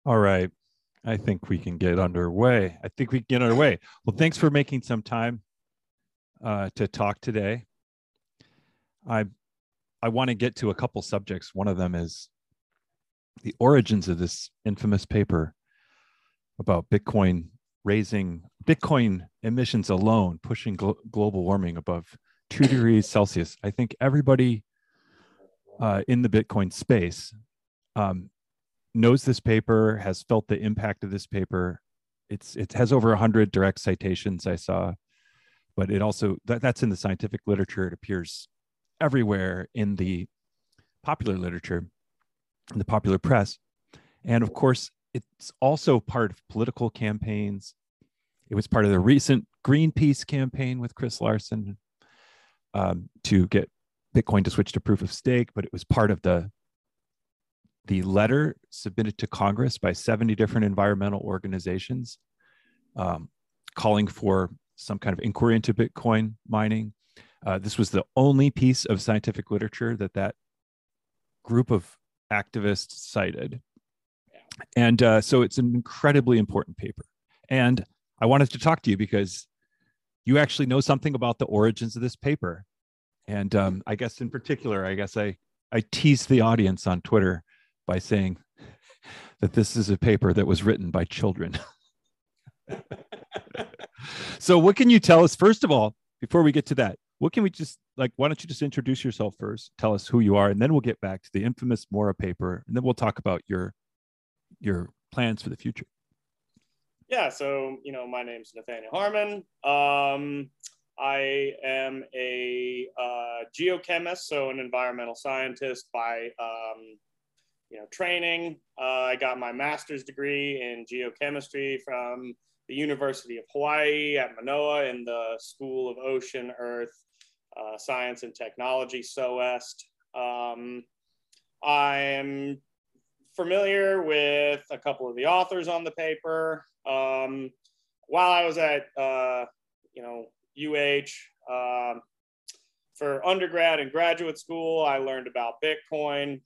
All right. I think we can get underway. Well, thanks for making some time to talk today. I I want to get to a couple subjects. One of them is the origins of this infamous paper about raising Bitcoin emissions alone, pushing global warming above 2 degrees Celsius. I think everybody in the Bitcoin space um, knows this paper, has felt the impact of this paper. It has over 100 direct citations I saw, but it also that's in the scientific literature. It appears everywhere in the popular literature, in the popular press, and of course, it's also part of political campaigns. It was part of the recent Greenpeace campaign with Chris Larson to get Bitcoin to switch to proof of stake, but it was part of the letter submitted to Congress by 70 different environmental organizations calling for some kind of inquiry into Bitcoin mining. This was the only piece of scientific literature that group of activists cited. And so it's an incredibly important paper. And I wanted to talk to you because you actually know something about the origins of this paper. And I guess in particular, I teased the audience on Twitter by saying that this is a paper that was written by children. So what can you tell us, first of all, before we get to that, what can we just why don't you just introduce yourself first, tell us who you are, and then we'll get back to the infamous Mora paper, and then we'll talk about your plans for the future. Yeah, so, my name's Nathaniel Harmon. I am a geochemist, so an environmental scientist by, training. I got my master's degree in geochemistry from the University of Hawaii at Manoa in the School of Ocean, Earth, Science and Technology, SOEST. I'm familiar with a couple of the authors on the paper. While I was at, UH, for undergrad and graduate school, I learned about Bitcoin.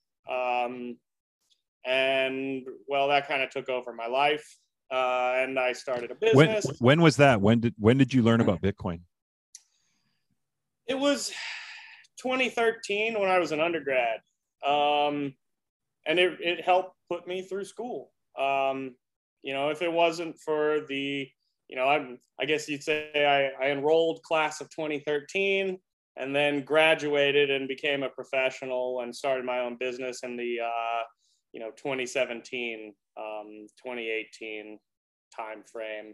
And well, that kind of took over my life. And I started a business. When was that? When did you learn about Bitcoin? It was 2013 when I was an undergrad. And it helped put me through school. If it wasn't for the, I guess you'd say I enrolled class of 2013 and then graduated and became a professional and started my own business in the, 2017, 2018 time frame.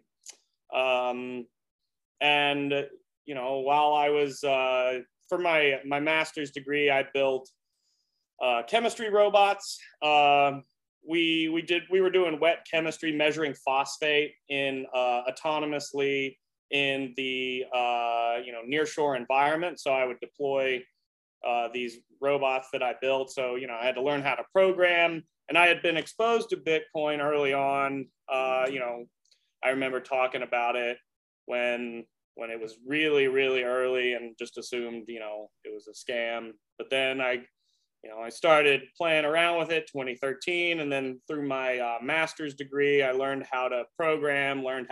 And, while I was, for my master's degree, I built chemistry robots. We were doing wet chemistry, measuring phosphate in autonomously in the nearshore environment. So I would deploy these robots that I built. So I had to learn how to program, and I had been exposed to Bitcoin early on. I remember talking about it when it was really, really early, and just assumed it was a scam. But then I started playing around with it 2013. And then through my master's degree, I learned how to program, learned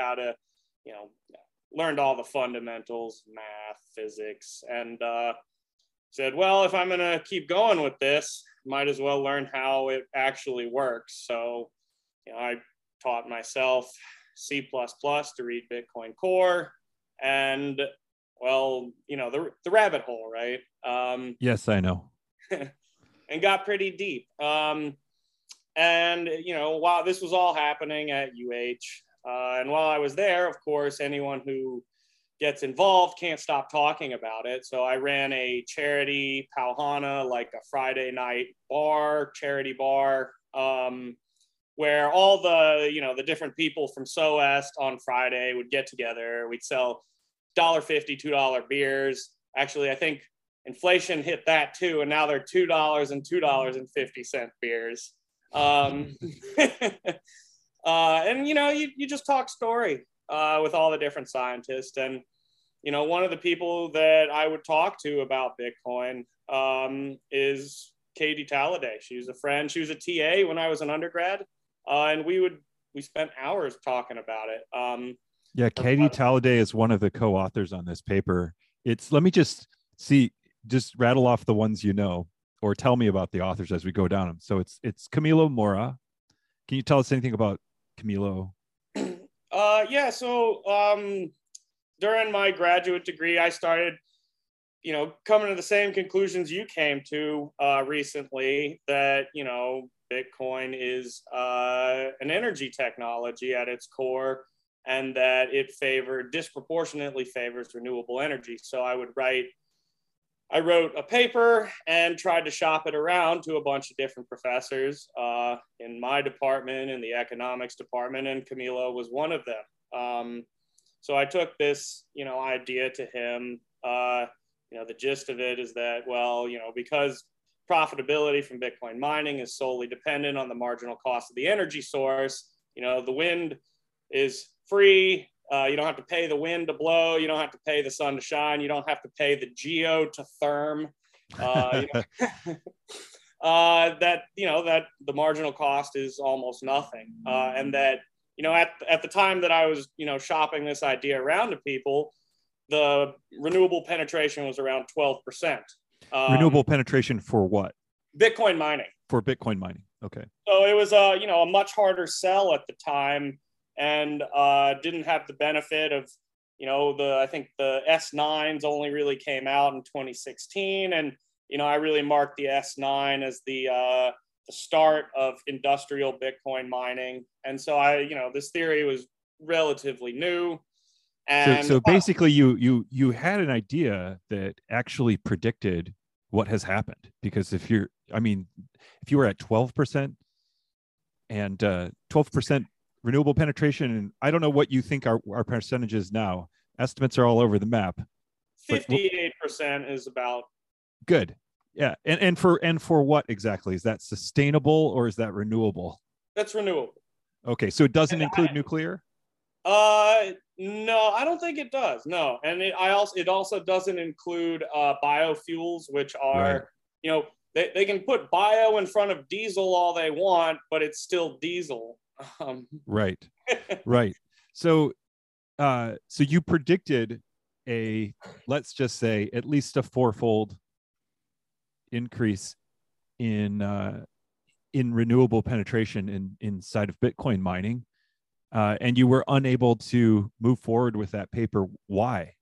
all the fundamentals, math, physics, and said, well, if I'm going to keep going with this, might as well learn how it actually works. So, I taught myself C++ to read Bitcoin Core, and well, the rabbit hole, right? Yes, I know. And got pretty deep. And, while this was all happening at UH, and while I was there, of course, anyone who gets involved can't stop talking about it. So I ran a charity Pauhana, like a Friday night charity bar, where all the different people from SOEST on Friday would get together. We'd sell $1.50, $2 beers. Actually, I think inflation hit that too, and now they're $2 and $2.50 beers. And you just talk story with all the different scientists. And one of the people that I would talk to about Bitcoin is Katie Talladay. She was a friend. She was a TA when I was an undergrad. and we spent hours talking about it. Yeah, Katie Talladay is one of the co-authors on this paper. Let me just rattle off the ones you know, or tell me about the authors as we go down them. So it's Camilo Mora. Can you tell us anything about Camilo? Yeah, so during my graduate degree, I started, coming to the same conclusions you came to recently, that, Bitcoin is an energy technology at its core, and that it disproportionately favors renewable energy. So I wrote a paper and tried to shop it around to a bunch of different professors in my department, in the economics department, and Camilo was one of them. So I took this, idea to him. The gist of it is that, well, because profitability from Bitcoin mining is solely dependent on the marginal cost of the energy source, the wind is free. You don't have to pay the wind to blow. You don't have to pay the sun to shine. You don't have to pay the geo to therm. That the marginal cost is almost nothing, and that at the time that I was shopping this idea around to people, the renewable penetration was around 12%. Renewable penetration for what? Bitcoin mining. For Bitcoin mining. Okay. So it was a much harder sell at the time, and didn't have the benefit of I think the S9s only really came out in 2016, and I really marked the S9 as the start of industrial Bitcoin mining, and so this theory was relatively new. And so basically you had an idea that actually predicted what has happened, because if you were at 12% and 12% renewable penetration, and I don't know what you think our percentage is now. Estimates are all over the map. 58% is about good. Yeah. And for what exactly? Is that sustainable or is that renewable? That's renewable. Okay. So it doesn't include nuclear? No, I don't think it does. No. And it also doesn't include biofuels, which are, right. They can put bio in front of diesel all they want, but it's still diesel. Right. Right. So you predicted let's just say at least a fourfold increase in renewable penetration inside of Bitcoin mining, and you were unable to move forward with that paper. Why?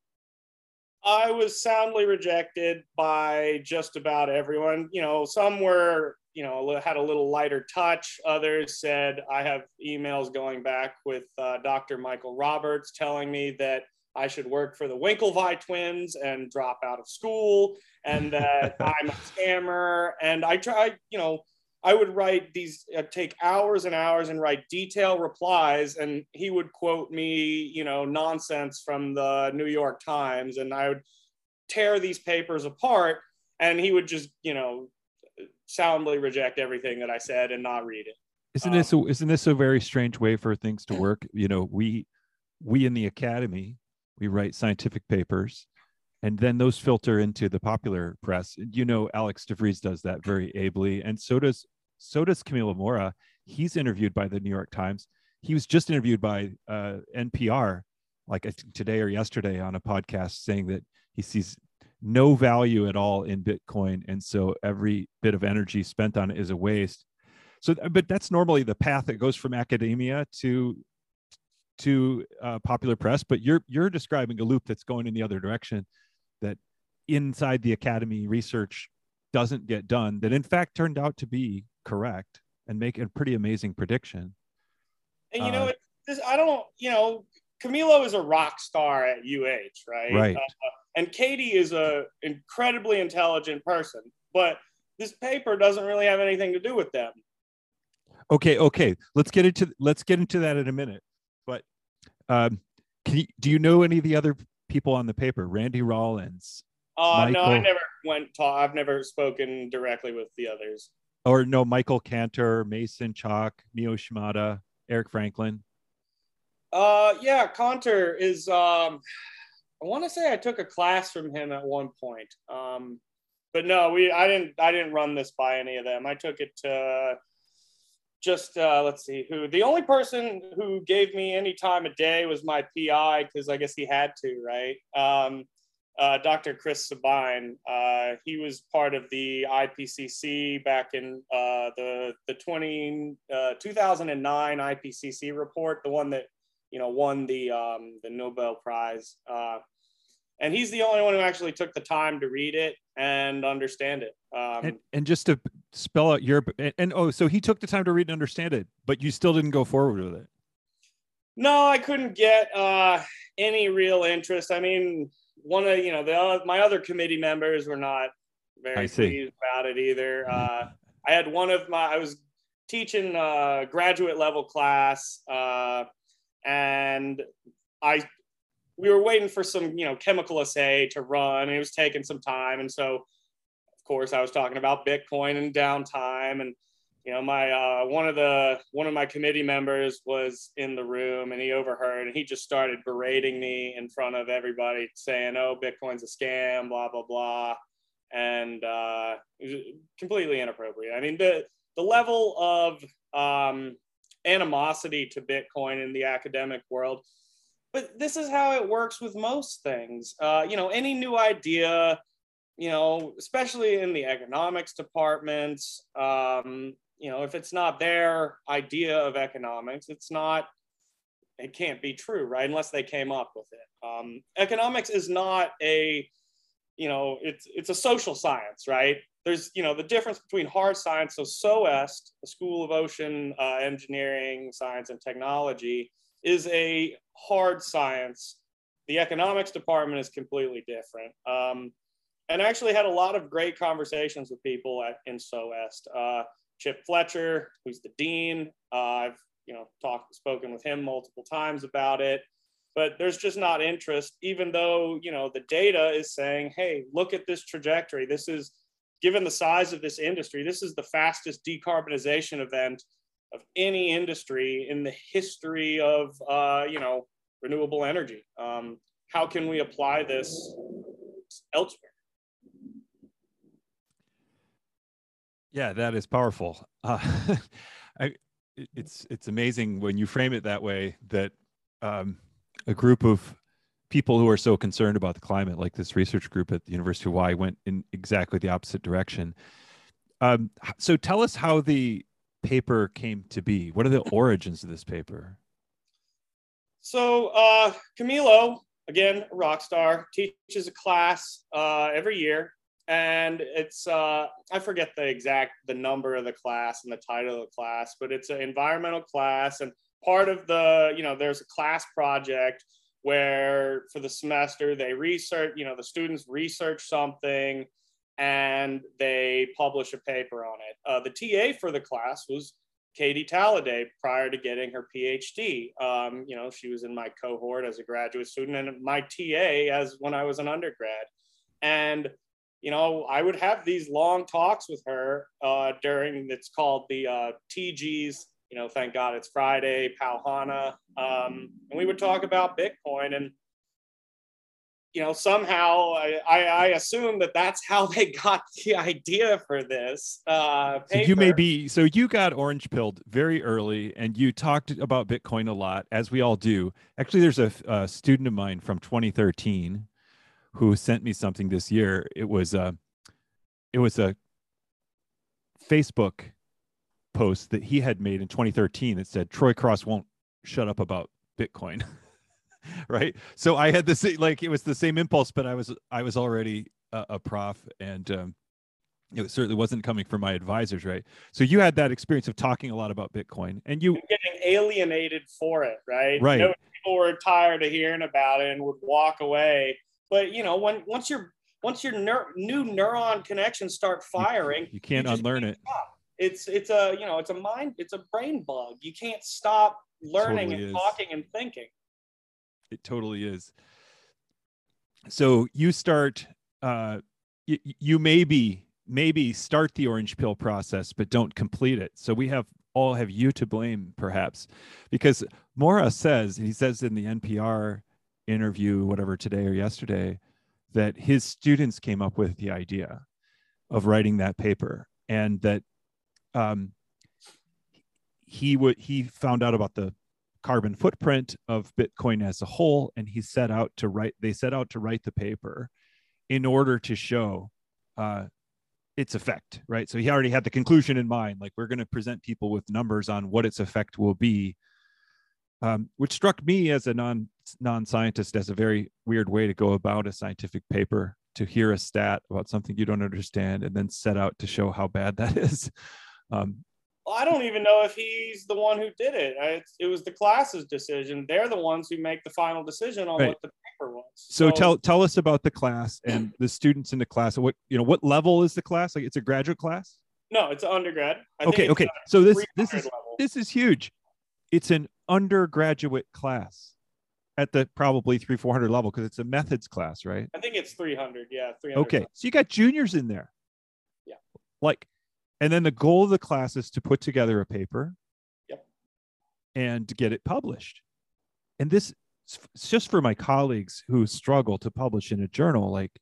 I was soundly rejected by just about everyone. Some were, had a little lighter touch. Others said, I have emails going back with Dr. Michael Roberts telling me that I should work for the Winklevi twins and drop out of school, and that I'm a scammer. And I tried, I would write these, take hours and hours and write detailed replies, and he would quote me, nonsense from the New York Times, and I would tear these papers apart, and he would just, soundly reject everything that I said and not read it. Isn't this a very strange way for things to work? We in the academy, we write scientific papers, and then those filter into the popular press. Alex DeVries does that very ably, and so does Camilo Mora. He's interviewed by the New York Times. He was just interviewed by NPR, like I think today or yesterday, on a podcast, saying that he sees no value at all in Bitcoin, and so every bit of energy spent on it is a waste. So, but that's normally the path that goes from academia to popular press. But you're describing a loop that's going in the other direction, that inside the academy research doesn't get done, that in fact turned out to be correct and make a pretty amazing prediction. And I don't, Camilo is a rock star at UH, right? Right. And Katie is a incredibly intelligent person, but this paper doesn't really have anything to do with them. Okay. Let's get into that in a minute. But do you know any of the other people on the paper? Randy Rollins? Michael... No, I never I've never spoken directly with the others. Or no, Michael Cantor, Mason Chalk, Mio Shimada, Eric Franklin. Yeah, Cantor is. I want to say I took a class from him at one point. But no, I didn't run this by any of them. I took it to just let's see, who the only person who gave me any time of day was my PI, because I guess he had to, right? Dr. Chris Sabine. He was part of the IPCC back in the 2009 IPCC report, the one that won the Nobel Prize. And he's the only one who actually took the time to read it and understand it. And just to spell out so he took the time to read and understand it, but you still didn't go forward with it. No, I couldn't get any real interest. I mean, one of my other committee members were not very pleased about it either. I had I was teaching a graduate level class, and we were waiting for some, chemical assay to run, and it was taking some time. And so, of course, I was talking about Bitcoin and downtime, and my one of my committee members was in the room, and he overheard, and he just started berating me in front of everybody, saying, "Oh, Bitcoin's a scam, blah blah blah," and it was completely inappropriate. I mean, the level of animosity to Bitcoin in the academic world. But this is how it works with most things. Any new idea, especially in the economics departments, if it's not their idea of economics, it can't be true, right? Unless they came up with it. Economics is not it's a social science, right? There's, the difference between hard science, so SOEST, the School of Ocean Engineering, Science and Technology, is a hard science. The economics department is completely different. And I actually had a lot of great conversations with people in SOEST. Chip Fletcher, who's the dean, I've spoken with him multiple times about it, but there's just not interest, even though the data is saying, hey, look at this trajectory. This is, given the size of this industry, this is the fastest decarbonization event of any industry in the history of renewable energy. How can we apply this elsewhere? Yeah, that is powerful. It's amazing when you frame it that way, that a group of people who are so concerned about the climate, like this research group at the University of Hawaii, went in exactly the opposite direction. So tell us how the paper came to be. What are the origins of this paper? So Camilo, again, a rock star, teaches a class every year. And it's, I forget the number of the class and the title of the class, but it's an environmental class. And part of there's a class project where for the semester they research, the students research something and they publish a paper on it. The TA for the class was Katie Talladay prior to getting her PhD. She was in my cohort as a graduate student and my TA as when I was an undergrad. And I would have these long talks with her it's called the TG's, thank God it's Friday, Pauhana. And we would talk about Bitcoin, and, somehow I assume that's how they got the idea for this paper. So you got orange pilled very early, and you talked about Bitcoin a lot, as we all do. Actually, there's a student of mine from 2013 who sent me something this year. It was a Facebook post that he had made in 2013 that said Troy Cross won't shut up about Bitcoin. Right. So I had this, it was the same impulse, but I was already a prof, and it certainly wasn't coming from my advisors. Right. So you had that experience of talking a lot about Bitcoin, and you getting alienated for it. Right. Right. People were tired of hearing about it and would walk away. But once your new neuron connections start firing, you can't unlearn it. Stop. It's a brain bug. You can't stop learning and talking and thinking. It totally is. So you start. You maybe start the orange pill process, but don't complete it. So we all have you to blame, perhaps, because Mora says, and he says in the NPR interview, whatever, today or yesterday, that his students came up with the idea of writing that paper, and that he found out about the carbon footprint of Bitcoin as a whole, and they set out to write the paper in order to show its effect, right? So he already had the conclusion in mind, like we're going to present people with numbers on what its effect will be, which struck me as a non-scientist as a very weird way to go about a scientific paper, to hear a stat about something you don't understand and then set out to show how bad that is. Well, I don't even know if he's the one who did it. It was the class's decision. They're the ones who make the final decision on what the paper was. So tell us about the class and the students in the class. What level is the class? Like, it's a graduate class? No, it's an undergrad. Okay. So this is huge. It's an undergraduate class at the probably 300-400 level, because it's a methods class, right? I think it's 300. Yeah, 300. Okay, so you got juniors in there. Yeah. And then the goal of the class is to put together a paper. Yep. And to get it published. And this, it's just for my colleagues who struggle to publish in a journal like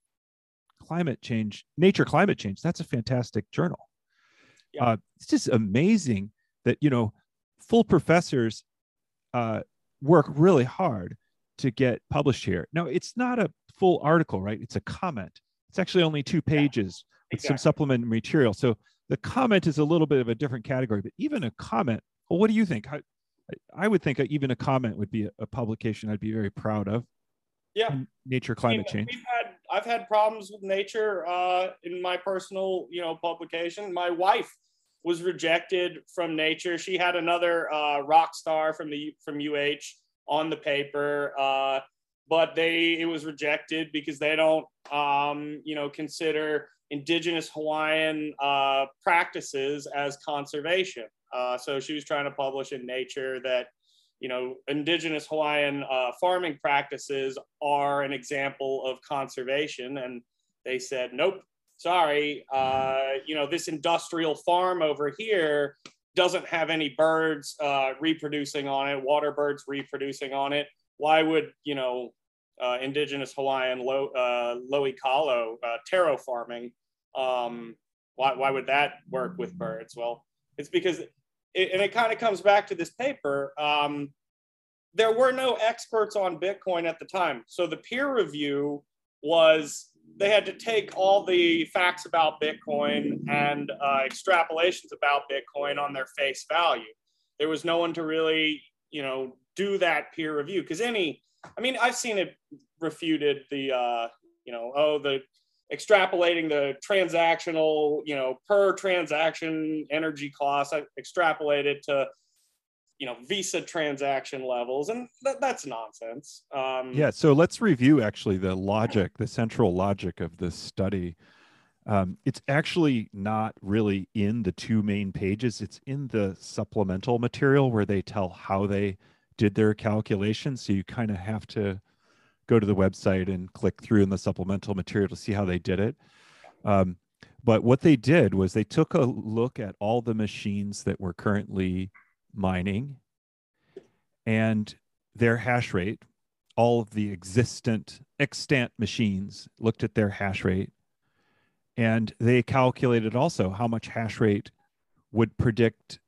Nature Climate Change. That's a fantastic journal. Yeah. It's just amazing that, full professors work really hard to get published here. Now, it's not a full article, right? It's a comment. It's actually only 2 pages with some supplementary material. So the comment is a little bit of a different category, but even a comment, well, what do you think? I would think even a comment would be a publication I'd be very proud of. Yeah. Nature Climate Change. I've had problems with Nature in my personal, publication. My wife was rejected from Nature. She had another rock star from UH on the paper, but it was rejected because they don't, consider Indigenous Hawaiian practices as conservation. So she was trying to publish in Nature that, Indigenous Hawaiian farming practices are an example of conservation. And they said, nope, sorry. This industrial farm over here doesn't have any birds reproducing on it, water birds reproducing on it. Why would, Indigenous Hawaiian lo'ikalo taro farming, why would that work with birds? Well, it's because it kind of comes back to this paper. There were no experts on Bitcoin at the time. So the peer review was, they had to take all the facts about Bitcoin and extrapolations about Bitcoin on their face value. There was no one to really, do that peer review. Because I've seen it refuted, the extrapolating the transactional, per transaction energy cost, I extrapolated to, Visa transaction levels, and that's nonsense. So let's review actually the central logic of this study. It's actually not really in the 2 main pages. It's in the supplemental material where they tell how they did their calculations. So you kind of have to go to the website and click through in the supplemental material to see how they did it. But what they did was they took a look at all the machines that were currently mining and their hash rate, all of the extant machines, looked at their hash rate, and they calculated also how much hash rate would predict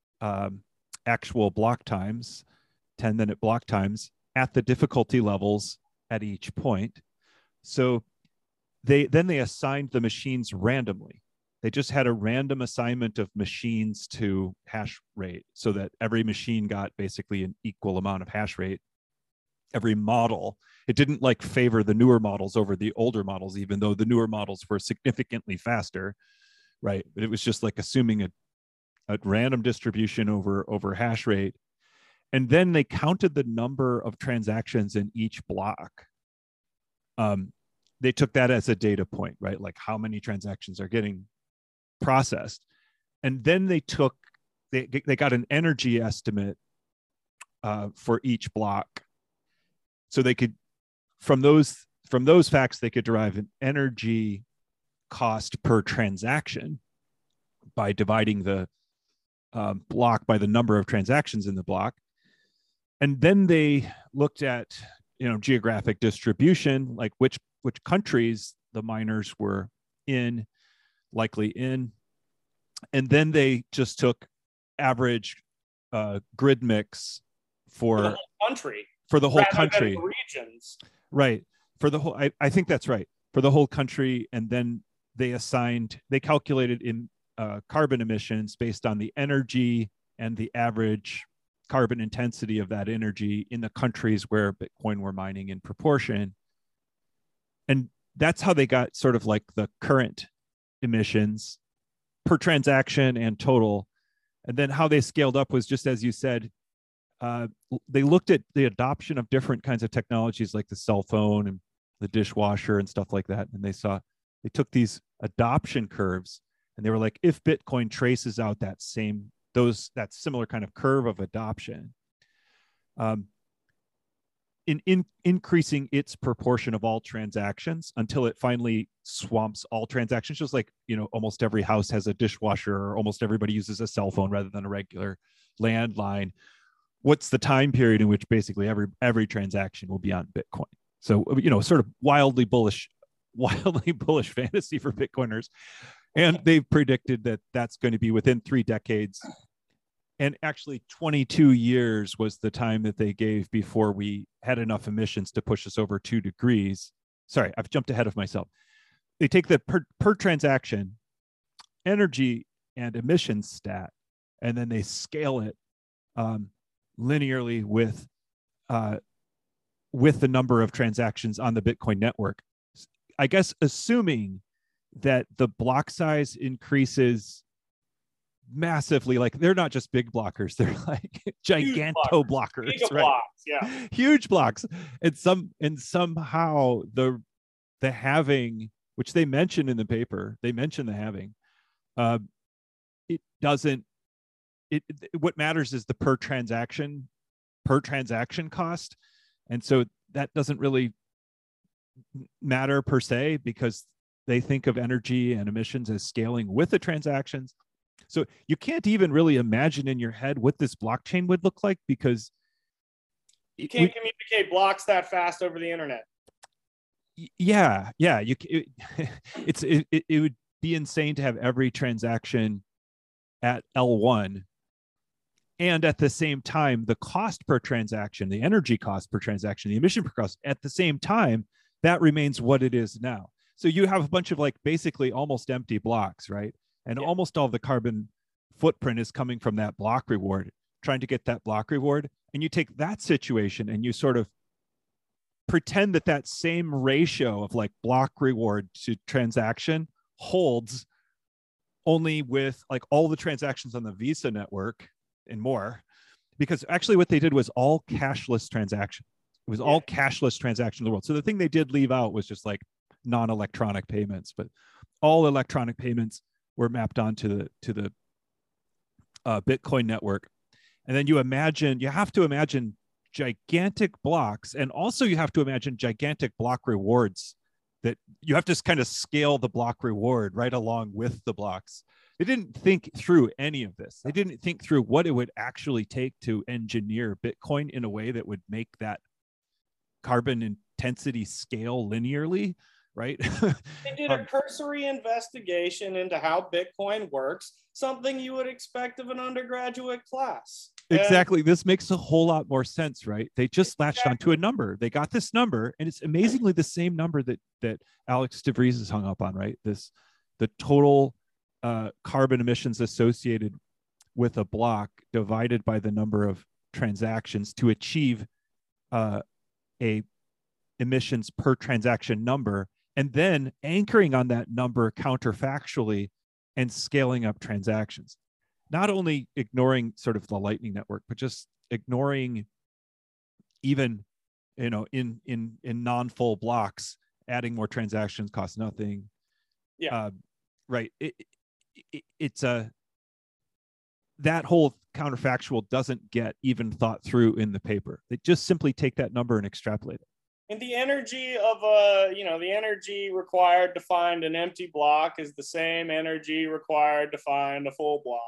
actual block times, 10-minute block times at the difficulty levels at each point. So they assigned the machines randomly. They just had a random assignment of machines to hash rate so that every machine got basically an equal amount of hash rate. Every model, it didn't favor the newer models over the older models, even though the newer models were significantly faster, right? But it was just assuming a random distribution over hash rate. And then they counted the number of transactions in each block. They took that as a data point, right? Like how many transactions are getting processed. And then they got an energy estimate for each block. So they could, from those facts, they could derive an energy cost per transaction by dividing the block by the number of transactions in the block. And then they looked at, geographic distribution, like which countries the miners were likely in. And then they just took average grid mix For the for whole country. the whole rather country. than the regions. Right. For the whole, I think that's right. For the whole country. And then they calculated in carbon emissions based on the energy and the average carbon intensity of that energy in the countries where Bitcoin were mining in proportion. And that's how they got sort of like the current emissions per transaction and total. And then how they scaled up was just as you said, they looked at the adoption of different kinds of technologies like the cell phone and the dishwasher and stuff like that. And they took these adoption curves and they were like, if Bitcoin traces out that similar kind of curve of adoption, in increasing its proportion of all transactions until it finally swamps all transactions, just like, almost every house has a dishwasher or almost everybody uses a cell phone rather than a regular landline. What's the time period in which basically every transaction will be on Bitcoin? So, sort of wildly bullish fantasy for Bitcoiners. And they've predicted that that's going to be within 3 decades. And actually 22 years was the time that they gave before we had enough emissions to push us over 2 degrees. Sorry, I've jumped ahead of myself. They take the per transaction energy and emissions stat, and then they scale it linearly with the number of transactions on the Bitcoin network. I guess assuming that the block size increases massively, like they're not just big blockers, they're like giganto blockers, right? Blocks, yeah. Huge blocks. And somehow the halving, which they mention in the paper, they mention the halving, it doesn't, what matters is the per transaction cost. And so that doesn't really matter per se, because they think of energy and emissions as scaling with the transactions. So you can't even really imagine in your head what this blockchain would look like, because you can't communicate blocks that fast over the internet. Yeah. It would be insane to have every transaction at L1. And at the same time, the cost per transaction, the energy cost per transaction, the emission per cost, at the same time, that remains what it is now. So you have a bunch of like basically almost empty blocks, right? And almost all the carbon footprint is coming from that block reward, trying to get that block reward. And you take that situation and you sort of pretend that same ratio of like block reward to transaction holds only with like all the transactions on the Visa network and more, because actually what they did was all cashless transaction. It was all cashless transaction in the world. So the thing they did leave out was just like non-electronic payments, but all electronic payments were mapped onto the Bitcoin network. And then you have to imagine gigantic blocks, and also you have to imagine gigantic block rewards that you have to kind of scale the block reward right along with the blocks. They didn't think through any of this. They didn't think through what it would actually take to engineer Bitcoin in a way that would make that carbon intensity scale linearly, right? They did a cursory investigation into how Bitcoin works, something you would expect of an undergraduate class. Exactly. This makes a whole lot more sense, right? They just latched onto a number. They got this number, and it's amazingly the same number that Alex DeVries is hung up on, right? The total carbon emissions associated with a block divided by the number of transactions to achieve a emissions per transaction number, and then anchoring on that number counterfactually and scaling up transactions. Not only ignoring sort of the Lightning Network, but just ignoring even, in non-full blocks, adding more transactions costs nothing. Yeah. Right. It's that whole counterfactual doesn't get even thought through in the paper. They just simply take that number and extrapolate it. And the energy of the energy required to find an empty block is the same energy required to find a full block.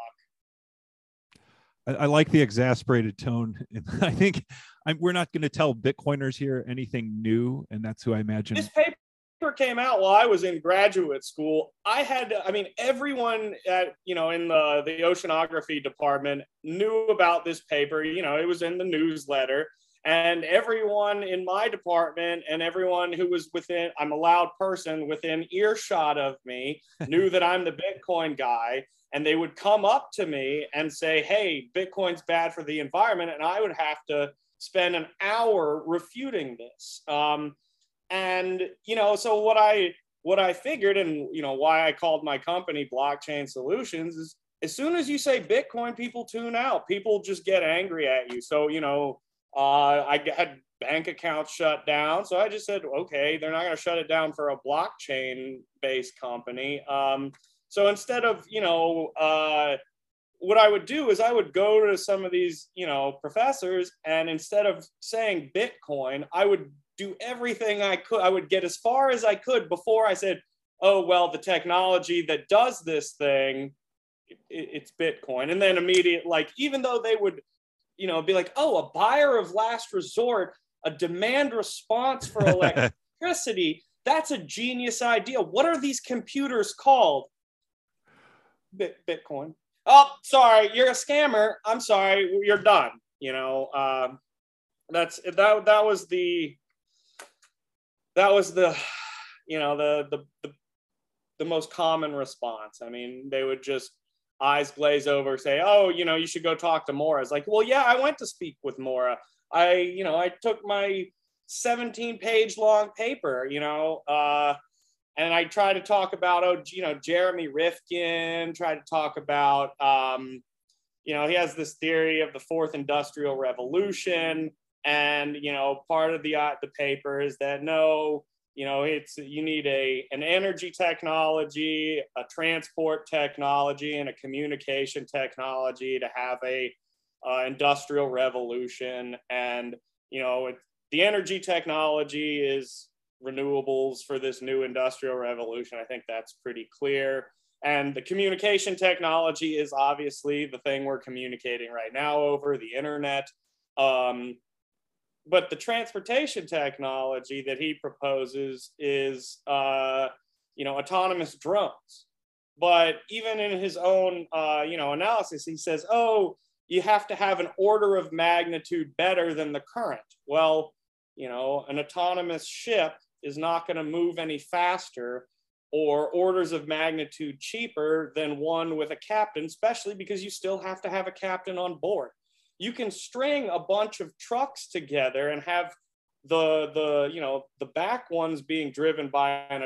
I like the exasperated tone. I think we're not going to tell Bitcoiners here anything new, and that's who I imagine. This paper came out while I was in graduate school, everyone at, in the oceanography department knew about this paper. It was in the newsletter, and everyone in my department and everyone who was I'm a loud person within earshot of me, knew that I'm the Bitcoin guy. And they would come up to me and say, hey, Bitcoin's bad for the environment. And I would have to spend an hour refuting this. So what I figured, and, why I called my company Blockchain Solutions, is as soon as you say Bitcoin, people tune out. People just get angry at you. So, I had bank accounts shut down. So I just said, okay, they're not going to shut it down for a blockchain-based company. So instead of, what I would do is I would go to some of these, professors, and instead of saying Bitcoin, I would do everything I could. I would get as far as I could before I said, oh, well, the technology that does this thing, it's Bitcoin. And then even though they would, be like, oh, a buyer of last resort, a demand response for electricity, that's a genius idea. What are these computers called? Bitcoin. Oh, sorry, you're a scammer. I'm sorry, you're done. That was the most common response. I mean, they would just eyes glaze over, say, oh, you should go talk to Mora. It's like, well, yeah, I went to speak with Mora. I took my 17-page long paper, and I try to talk about, Jeremy Rifkin, try to talk about, he has this theory of the fourth industrial revolution. And, part of the paper is that, no, you need an energy technology, a transport technology, and a communication technology to have a industrial revolution. And, the energy technology is renewables for this new industrial revolution. I think that's pretty clear. And the communication technology is obviously the thing we're communicating right now over the internet. But the transportation technology that he proposes is, autonomous drones. But even in his own, analysis, he says, oh, you have to have an order of magnitude better than the current. Well, an autonomous ship is not going to move any faster or orders of magnitude cheaper than one with a captain, especially because you still have to have a captain on board. You can string a bunch of trucks together and have the back ones being driven by an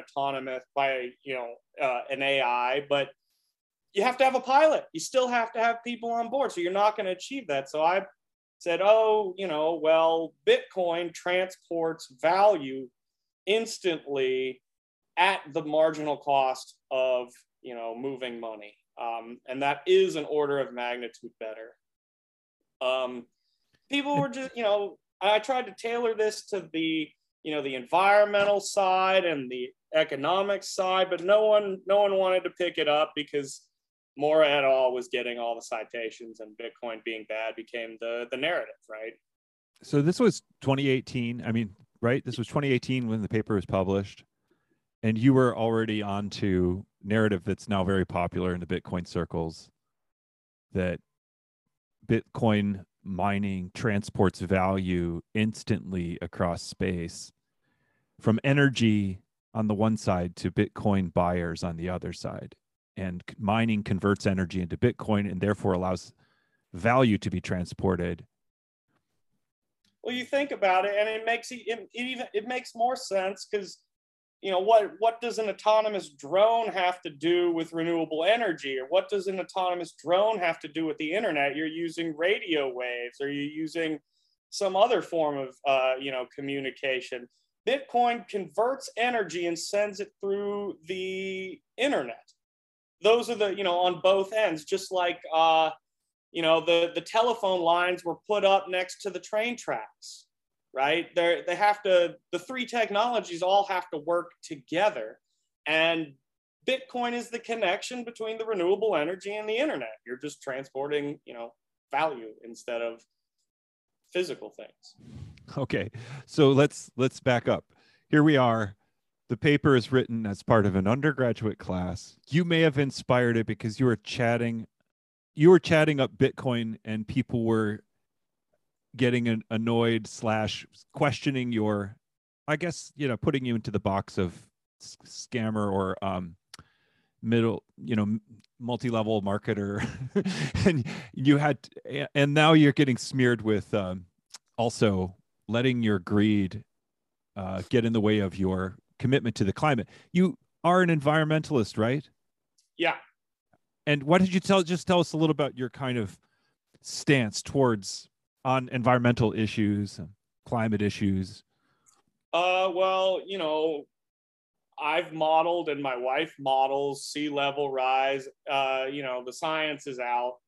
AI, but you have to have a pilot. You still have to have people on board. So you're not going to achieve that. So I said, oh, well, Bitcoin transports value instantly at the marginal cost of, moving money. And that is an order of magnitude better. People were just, I tried to tailor this to the, the environmental side and the economic side, but no one wanted to pick it up because Mora et al. Was getting all the citations, and Bitcoin being bad became the narrative, right? So this was 2018. I mean, right? This was 2018 when the paper was published, and you were already on to narrative that's now very popular in the Bitcoin circles, that Bitcoin mining transports value instantly across space from energy on the one side to Bitcoin buyers on the other side. And mining converts energy into Bitcoin and therefore allows value to be transported. Well, you think about it, and it makes more sense because, what does an autonomous drone have to do with renewable energy, or what does an autonomous drone have to do with the internet? You're using radio waves, or you're using some other form of, communication. Bitcoin converts energy and sends it through the internet. Those are the, on both ends, just like, the telephone lines were put up next to the train tracks, right? The three technologies all have to work together. And Bitcoin is the connection between the renewable energy and the internet. You're just transporting, value instead of physical things. Okay. So let's back up. Here we are. The paper is written as part of an undergraduate class. You may have inspired it because you were chatting up Bitcoin and people were getting annoyed slash questioning your, I guess, putting you into the box of scammer or middle, multi-level marketer. And and now you're getting smeared with also letting your greed get in the way of your commitment to the climate. You are an environmentalist, right? Yeah. And what did you just tell us a little about your kind of stance towards on environmental issues and climate issues? Well, I've modeled and my wife models sea level rise. The science is out.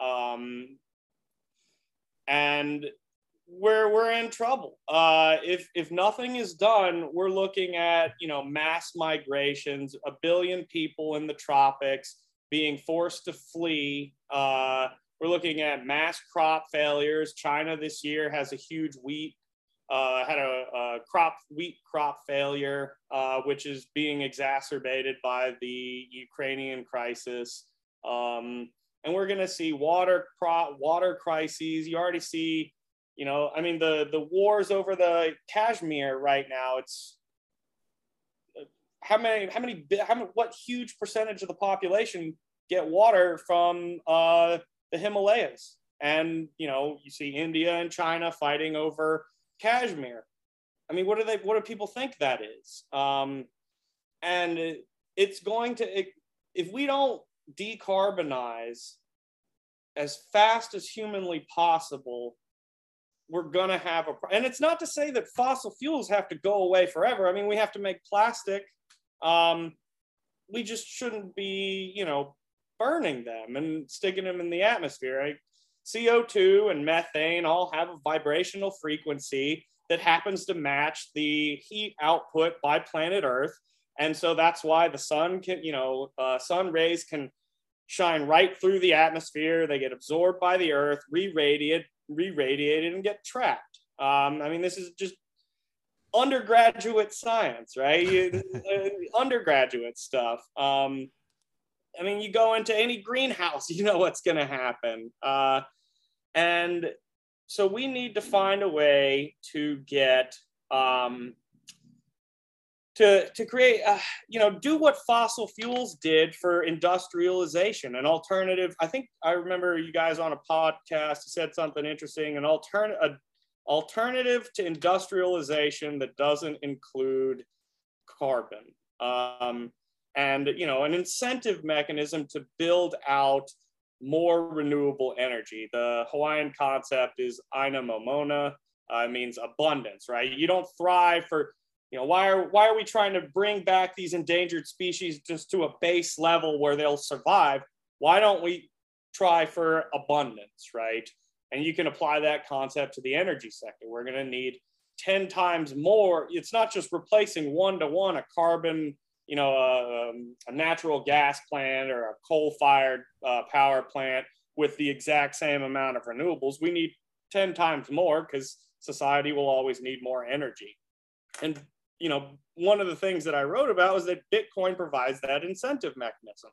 And we're in trouble. If nothing is done, we're looking at mass migrations, 1 billion people in the tropics being forced to flee. We're looking at mass crop failures. China this year has a huge had a wheat crop failure, which is being exacerbated by the Ukrainian crisis. And we're going to see water crises. You already see, the wars over the Kashmir right now. It's what huge percentage of the population get water from the Himalayas, and you see India and China fighting over Kashmir. I mean, what do people think that is? And it's going to, if we don't decarbonize as fast as humanly possible, we're going to have and it's not to say that fossil fuels have to go away forever. I mean, we have to make plastic. We just shouldn't be, burning them and sticking them in the atmosphere. Right? CO2 and methane all have a vibrational frequency that happens to match the heat output by planet Earth. And so that's why the sun can, sun rays can shine right through the atmosphere. They get absorbed by the Earth, re-radiated, and get trapped. This is just undergraduate science, right? Undergraduate stuff. You go into any greenhouse, you know what's going to happen. And so we need to find a way to get, to create, do what fossil fuels did for industrialization, an alternative. I think I remember you guys on a podcast said something interesting, an alternative to industrialization that doesn't include carbon. And an incentive mechanism to build out more renewable energy. The Hawaiian concept is Aina Momona, means abundance, right? You don't thrive for, why are we trying to bring back these endangered species just to a base level where they'll survive? Why don't we try for abundance, right? And you can apply that concept to the energy sector. We're going to need 10 times more. It's not just replacing one-to-one a carbon, a natural gas plant or a coal-fired power plant with the exact same amount of renewables. We need 10 times more because society will always need more energy. And, one of the things that I wrote about was that Bitcoin provides that incentive mechanism.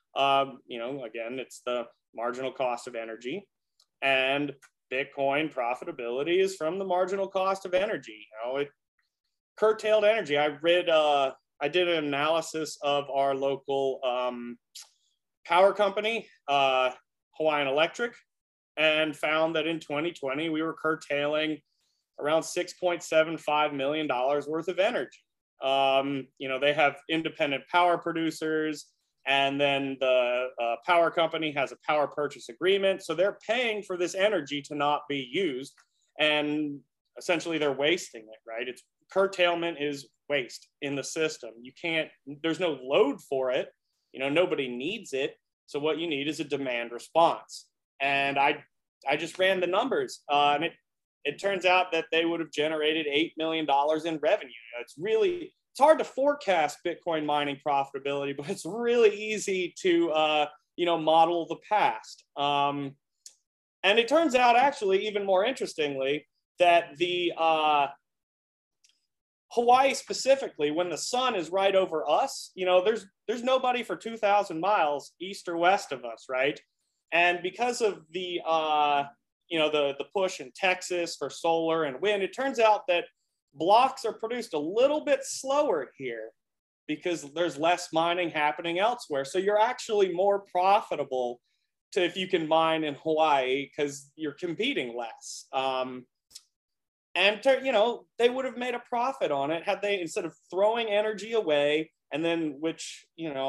Again, it's the marginal cost of energy, and Bitcoin profitability is from the marginal cost of energy. It curtailed energy. I did an analysis of our local power company, Hawaiian Electric, and found that in 2020, we were curtailing around $6.75 million worth of energy. They have independent power producers, and then the power company has a power purchase agreement. So they're paying for this energy to not be used, and essentially they're wasting it, right? Curtailment is waste in the system. There's no load for it. Nobody needs it. So what you need is a demand response. And I just ran the numbers, and it turns out that they would have generated $8 million in revenue. It's hard to forecast Bitcoin mining profitability, but it's really easy to, model the past. And it turns out, actually, even more interestingly, that Hawaii specifically, when the sun is right over us, there's nobody for 2,000 miles east or west of us, right? And because of the the push in Texas for solar and wind, it turns out that blocks are produced a little bit slower here because there's less mining happening elsewhere. So you're actually more profitable if you can mine in Hawaii because you're competing less. They would have made a profit on it had they, instead of throwing energy away, and then which,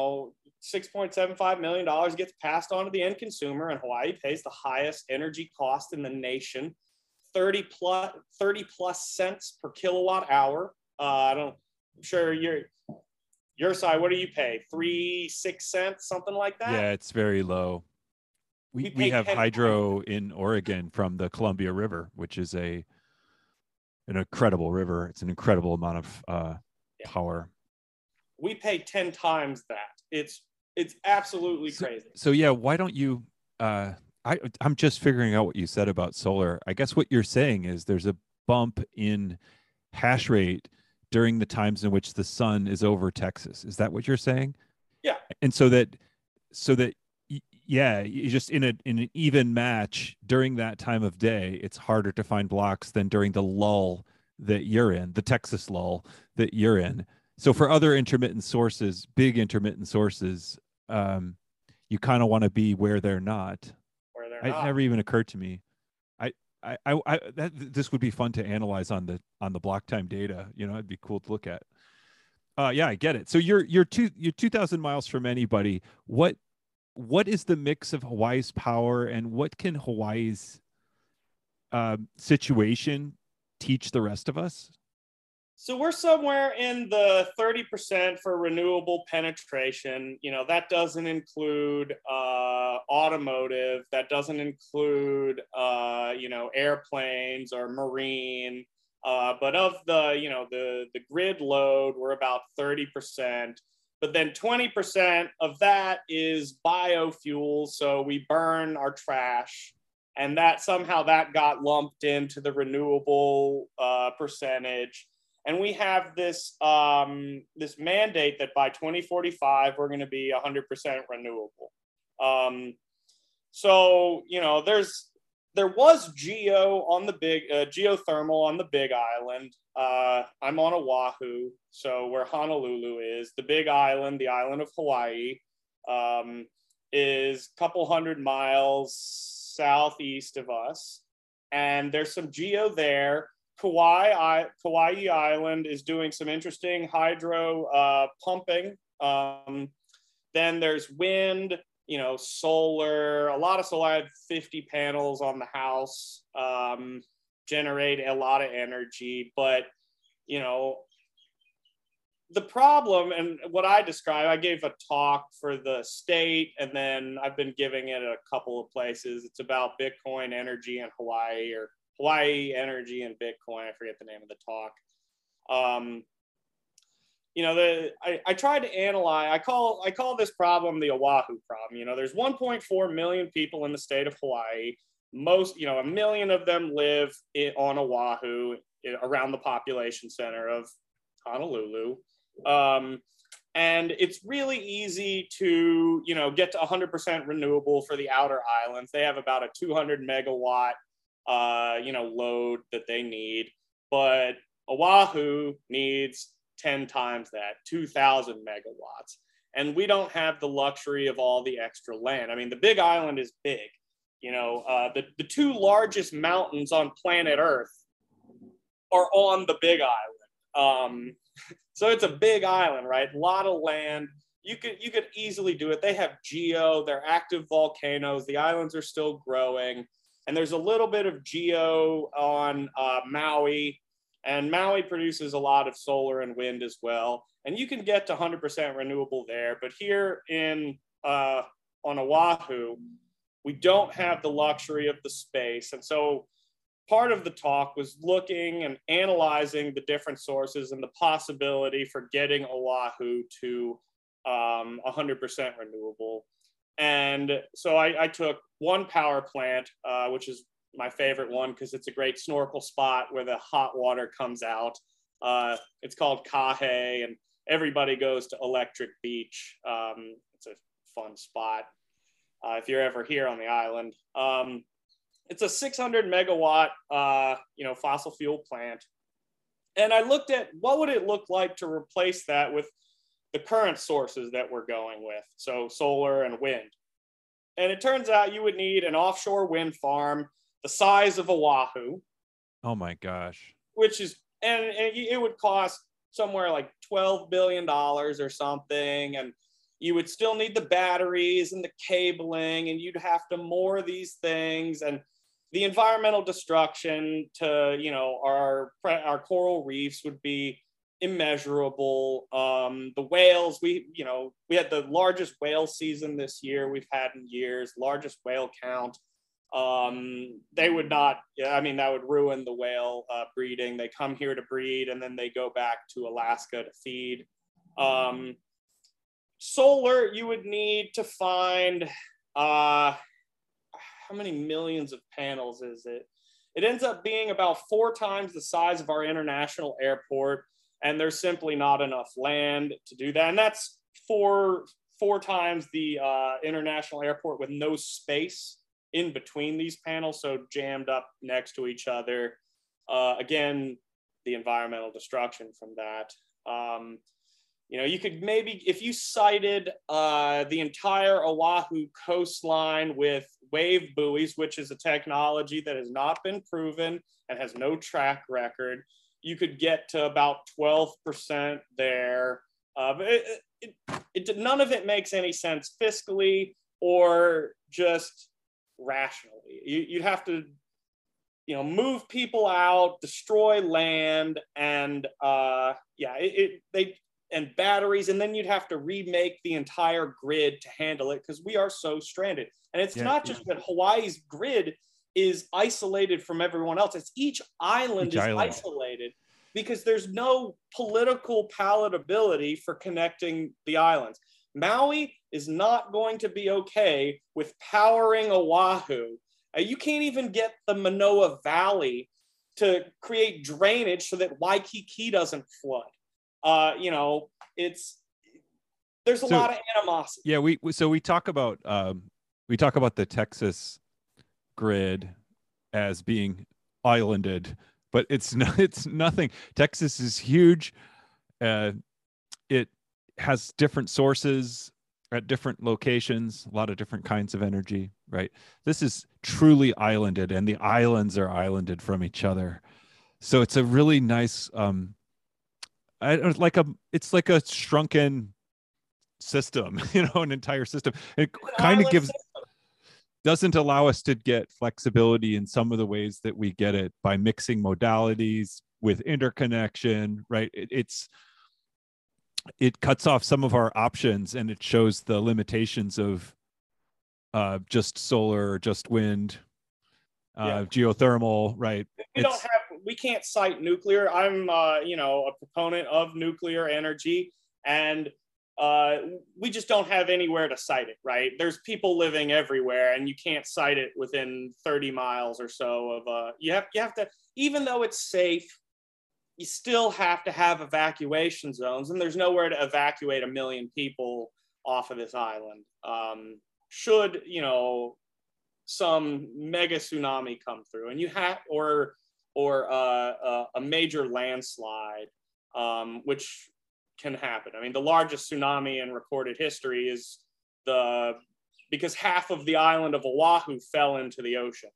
$6.75 million gets passed on to the end consumer, and Hawaii pays the highest energy cost in the nation, 30 plus cents per kilowatt hour. I'm sure your side, what do you pay? 6 cents, something like that? Yeah, it's very low. We have hydro in Oregon from the Columbia River, which is an incredible river. It's an incredible amount of power. We pay 10 times that. It's absolutely crazy. So yeah, why don't you? I'm just figuring out what you said about solar. I guess what you're saying is there's a bump in hash rate during the times in which the sun is over Texas. Is that what you're saying? Yeah. And so that yeah, you just in an even match during that time of day, it's harder to find blocks than during the lull that you're in, the Texas lull that you're in. So for other intermittent sources, big intermittent sources, you kind of want to be where they're not. It never even occurred to me. This would be fun to analyze on the block time data. It'd be cool to look at. Yeah, I get it. So you're 2,000 miles from anybody. What is the mix of Hawaii's power, and what can Hawaii's situation teach the rest of us? So we're somewhere in the 30% for renewable penetration. That doesn't include automotive. That doesn't include, airplanes or marine. But of the grid load, we're about 30%. But then 20% of that is biofuels. So we burn our trash, and that somehow that got lumped into the renewable percentage. And we have this mandate that by 2045 we're going to be 100% renewable. There was geothermal on the Big Island. I'm on Oahu, so where Honolulu is. The Big Island, the island of Hawaii, is a couple hundred miles southeast of us, and there's some geo there. Kauai Island is doing some interesting hydro pumping. Then there's wind, solar, a lot of solar. I have 50 panels on the house, generate a lot of energy. But, the problem, and what I describe, I gave a talk for the state, and then I've been giving it a couple of places. It's about Bitcoin, energy, and Hawaii, or Hawaii energy and Bitcoin. I forget the name of the talk. I tried to analyze. I call this problem the Oahu problem. There's 1.4 million people in the state of Hawaii. Most, 1 million of them live on Oahu, around the population center of Honolulu. And it's really easy to, get to 100% renewable for the outer islands. They have about a 200 megawatt load that they need, but Oahu needs 10 times that, 2,000 megawatts. And we don't have the luxury of all the extra land. I mean, the Big Island is big. The two largest mountains on planet Earth are on the Big Island. So it's a big island, right? A lot of land. You could easily do it. They have geo, they're active volcanoes. The islands are still growing. And there's a little bit of geo on Maui, and Maui produces a lot of solar and wind as well. And you can get to 100% renewable there. But here on Oahu, we don't have the luxury of the space. And so part of the talk was looking and analyzing the different sources and the possibility for getting Oahu to 100% renewable. And so I took one power plant, which is my favorite one because it's a great snorkel spot where the hot water comes out. It's called Kahe, and everybody goes to Electric Beach. It's a fun spot if you're ever here on the island. It's a 600 megawatt, fossil fuel plant. And I looked at what would it look like to replace that with the current sources that we're going with, so solar and wind. And it turns out you would need an offshore wind farm the size of Oahu. Oh my gosh. Which is, and it would cost somewhere like $12 billion or something. And you would still need the batteries and the cabling, and you'd have to moor these things. And the environmental destruction to, our coral reefs would be immeasurable. The whales, we had the largest whale season this year we've had in years, largest whale count. They would not, that would ruin the whale breeding. They come here to breed and then they go back to Alaska to feed. Solar, you would need to find, how many millions of panels is it? It ends up being about 4 times the size of our international airport, and there's simply not enough land to do that. And that's four times the international airport with no space in between these panels, so jammed up next to each other. Again, the environmental destruction from that. You could maybe, if you sited the entire Oahu coastline with wave buoys, which is a technology that has not been proven and has no track record, you could get to about 12% there. But none of it makes any sense fiscally or just rationally. You'd have to, move people out, destroy land, and and batteries, and then you'd have to remake the entire grid to handle it because we are so stranded. And it's not just that Hawaii's grid is isolated from everyone else. It's each island is isolated because there's no political palatability for connecting the islands. Maui is not going to be okay with powering Oahu. You can't even get the Manoa Valley to create drainage so that Waikiki doesn't flood. There's a lot of animosity. Yeah, we talk about the Texas grid as being islanded, but it's nothing. Texas is huge. It has different sources at different locations, a lot of different kinds of energy, right? This is truly islanded, and the islands are islanded from each other. So it's a really nice, it's like a shrunken system, an entire system. It kind of doesn't allow us to get flexibility in some of the ways that we get it by mixing modalities with interconnection, right? It cuts off some of our options, and it shows the limitations of just solar, just wind, geothermal, right? We can't cite nuclear. I'm a proponent of nuclear energy, and we just don't have anywhere to cite it, right? There's people living everywhere, and you can't cite it within 30 miles or so of you have to, even though it's safe, you still have to have evacuation zones, and there's nowhere to evacuate 1 million people off of this island. Should, some mega tsunami come through, and you have, or a major landslide, which can happen. I mean, the largest tsunami in recorded history is because half of the island of Oahu fell into the ocean.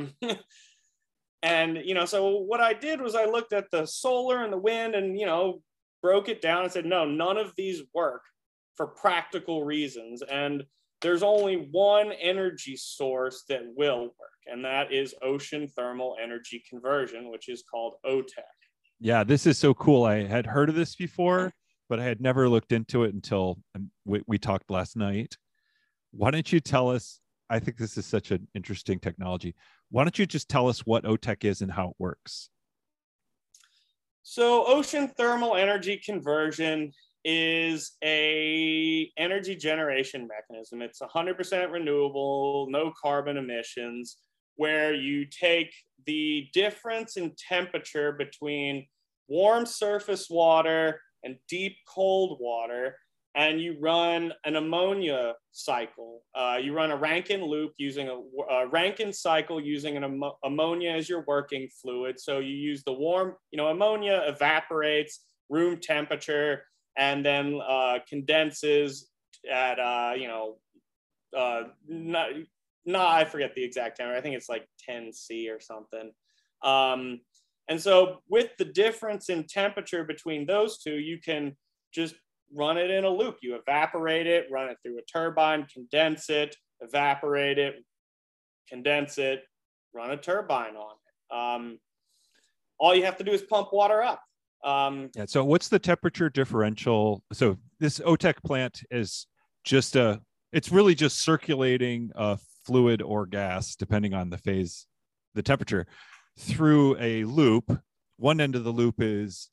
And, so what I did was I looked at the solar and the wind and, broke it down and said, no, none of these work for practical reasons. And there's only one energy source that will work, and that is ocean thermal energy conversion, which is called OTEC. Yeah, this is so cool. I had heard of this before, but I had never looked into it until we talked last night. Why don't you tell us? I think this is such an interesting technology. Why don't you just tell us what OTEC is and how it works? So ocean thermal energy conversion is a energy generation mechanism. It's 100% renewable, no carbon emissions, where you take the difference in temperature between warm surface water and deep cold water, and you run an ammonia cycle. You run a Rankine loop using a Rankine cycle using an ammonia as your working fluid. So you use the warm, ammonia evaporates room temperature and then condenses at, I forget the exact temperature. I think it's like 10 C or something. And so with the difference in temperature between those two, you can just run it in a loop. You evaporate it, run it through a turbine, condense it, evaporate it, condense it, run a turbine on it. All you have to do is pump water up. Yeah. So what's the temperature differential? So this OTEC plant is just it's really just circulating a fluid or gas, depending on the phase, the temperature, through a loop. One end of the loop is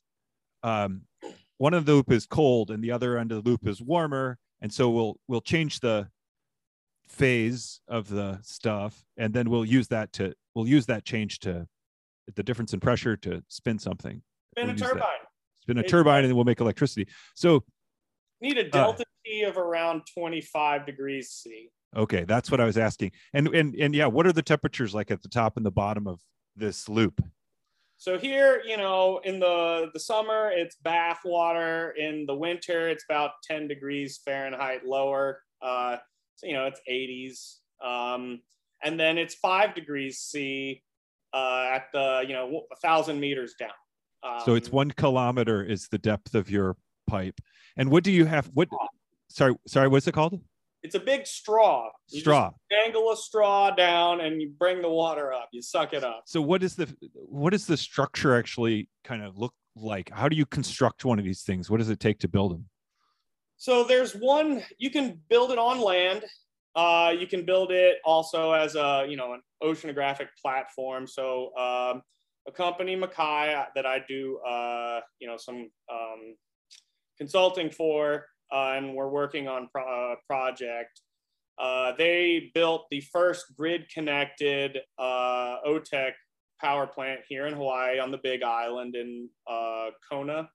one of the loop is cold and the other end of the loop is warmer. And so we'll change the phase of the stuff, and then we'll use that change to the difference in pressure to spin something. Spin a turbine. Spin a turbine, and then we'll make electricity. So need a delta T of around 25 degrees C. Okay, that's what I was asking. And yeah, what are the temperatures like at the top and the bottom of this loop? So here, in the summer, it's bath water. In the winter, it's about 10 degrees Fahrenheit lower. So, it's 80s. And then it's 5 degrees C at the, 1,000 meters down. So it's 1 kilometer is the depth of your pipe. And what do you have? Sorry, what's it called? It's a big straw. You just dangle a straw down and you bring the water up. You suck it up. So what does the structure actually kind of look like? How do you construct one of these things? What does it take to build them? So there's one, you can build it on land. You can build it also as an oceanographic platform. So a company, Mackay, that I do some consulting for, and we're working on a project. They built the first grid-connected OTEC power plant here in Hawaii on the Big Island in Kona.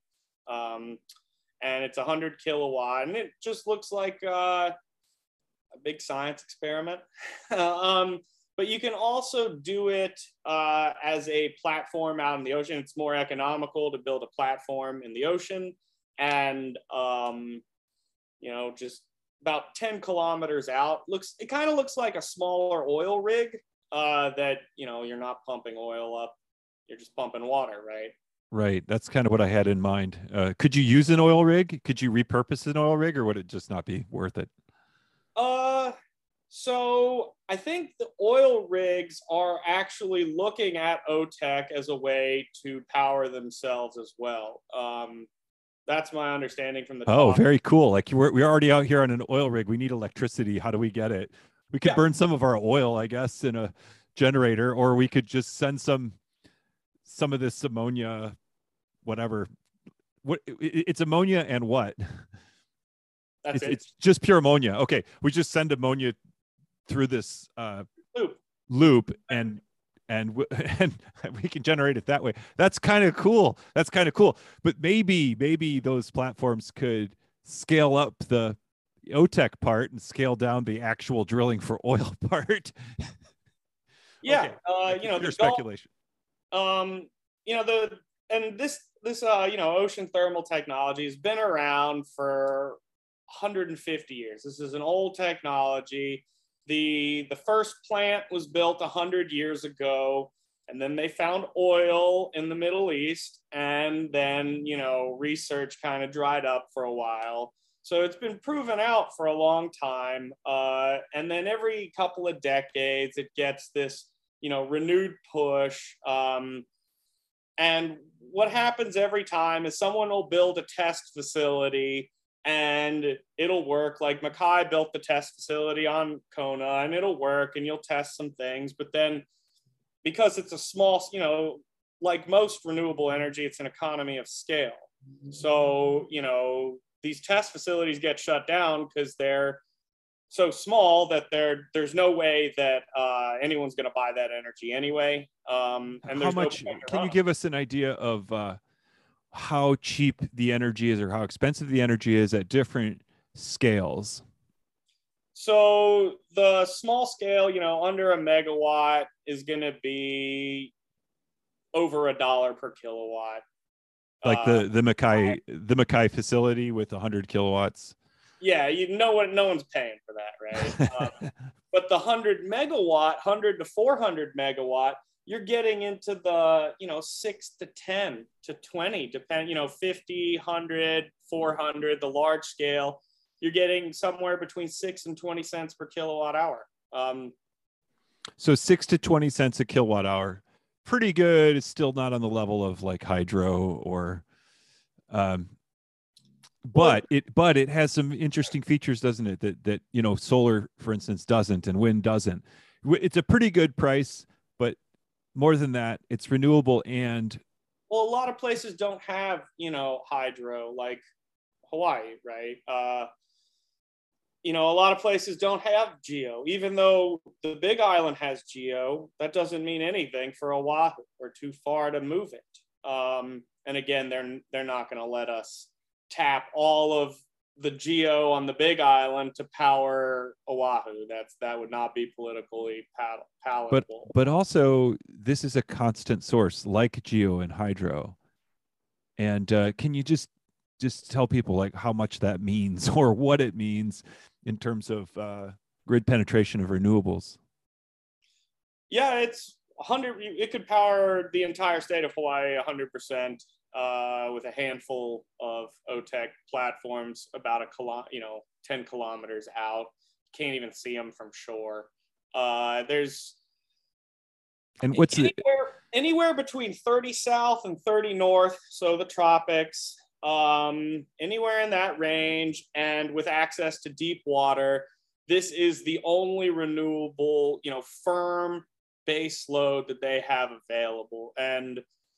And it's 100 kilowatt, and it just looks like a big science experiment. But you can also do it as a platform out in the ocean. It's more economical to build a platform in the ocean. And just about 10 kilometers out, it kind of looks like a smaller oil rig that, you're not pumping oil up, you're just pumping water, right? Right. That's kind of what I had in mind. Could you use an oil rig? Could you repurpose an oil rig, or would it just not be worth it? So I think the oil rigs are actually looking at OTEC as a way to power themselves as well. That's my understanding from the talk. Oh, very cool. Like we're already out here on an oil rig. We need electricity. How do we get it? We could burn some of our oil, I guess, in a generator, or we could just send some of this ammonia, whatever. It's ammonia and what? It's just pure ammonia. Okay, we just send ammonia through this loop and we can generate it that way. That's kind of cool. But maybe those platforms could scale up the OTEC part and scale down the actual drilling for oil part. Yeah. Okay. The speculation. This ocean thermal technology has been around for 150 years. This is an old technology. The first plant was built 100 years ago, and then they found oil in the Middle East, and then, research kind of dried up for a while. So it's been proven out for a long time. And then every couple of decades, it gets this, renewed push. And what happens every time is someone will build a test facility and it'll work. Like Mackay built the test facility on Kona, and it'll work and you'll test some things. But then because it's a small, like most renewable energy, it's an economy of scale. So, these test facilities get shut down because they're so small that there's no way that anyone's going to buy that energy anyway. And how much? Can you give us an idea of how cheap the energy is or how expensive the energy is at different scales. So the small scale, under a megawatt is going to be over $1 per kilowatt. Like the Mackay facility with 100 kilowatts. Yeah, no one's paying for that, right? But the 100 to 400 megawatt, you're getting into the 6 to 10 to 20, depend 50, 100, 400, the large scale. You're getting somewhere between 6 and 20 cents per kilowatt hour. So 6 to 20 cents a kilowatt hour, pretty good. It's still not on the level of like hydro or, but it has some interesting features, doesn't it? That solar, for instance, doesn't, and wind doesn't. It's a pretty good price, but more than that, it's renewable. And well, a lot of places don't have hydro, like Hawaii, right? A lot of places don't have geo. Even though the Big Island has geo, that doesn't mean anything for Oahu. We're too far to move it. And again, they're not going to let us tap all of the geo on the Big Island to power Oahu. That would not be politically palatable. But also, this is a constant source like geo and hydro. And can you just tell people like how much that means or what it means in terms of grid penetration of renewables? Yeah, it's 100. It could power the entire state of Hawaii 100% with a handful of OTEC platforms about 10 kilometers out. Can't even see them from shore. There's what's anywhere between 30 south and 30 north, so the tropics. Anywhere in that range, and with access to deep water, this is the only renewable, firm base load that they have available. And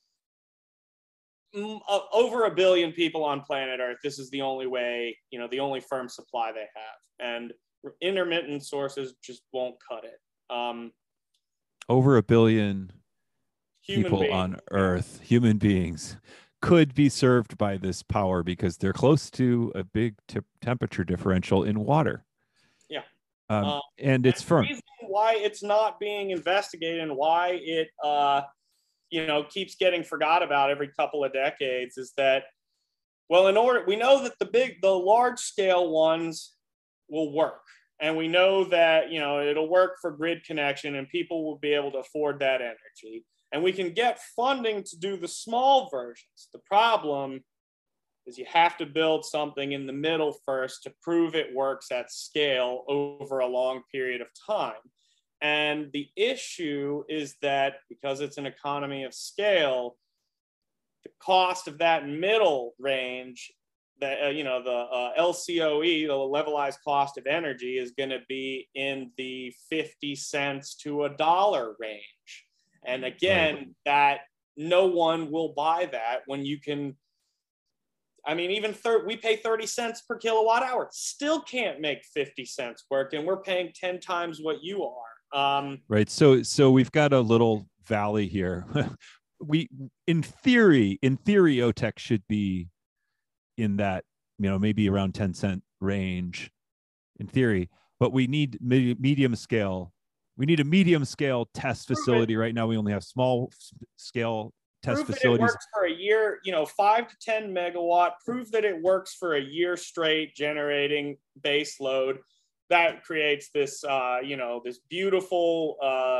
over 1 billion people on planet Earth, this is the only way, the only firm supply they have. And intermittent sources just won't cut it. Over 1 billion people on Earth, human beings, could be served by this power because they're close to a big temperature differential in water. Yeah. And it's firm. The reason why it's not being investigated and why it, keeps getting forgot about every couple of decades is that, well, we know that the large scale ones will work. And we know that, it'll work for grid connection and people will be able to afford that energy. And we can get funding to do the small versions. The problem is you have to build something in the middle first to prove it works at scale over a long period of time. And the issue is that because it's an economy of scale, the cost of that middle range, the LCOE, the levelized cost of energy, is going to be in the 50 cents to $1 range. And again, that no one will buy that when you can. I mean, we pay 30 cents per kilowatt hour, still can't make 50 cents work, and we're paying 10 times what you are. Right. So we've got a little valley here. In theory, OTEC should be in that, maybe around 10-cent range in theory, but we need medium scale. We need a medium scale test facility. Right now, we only have small scale test facilities. It works for a year, 5 to 10 megawatt. Prove that it works for a year straight, generating base load. That creates this, this beautiful,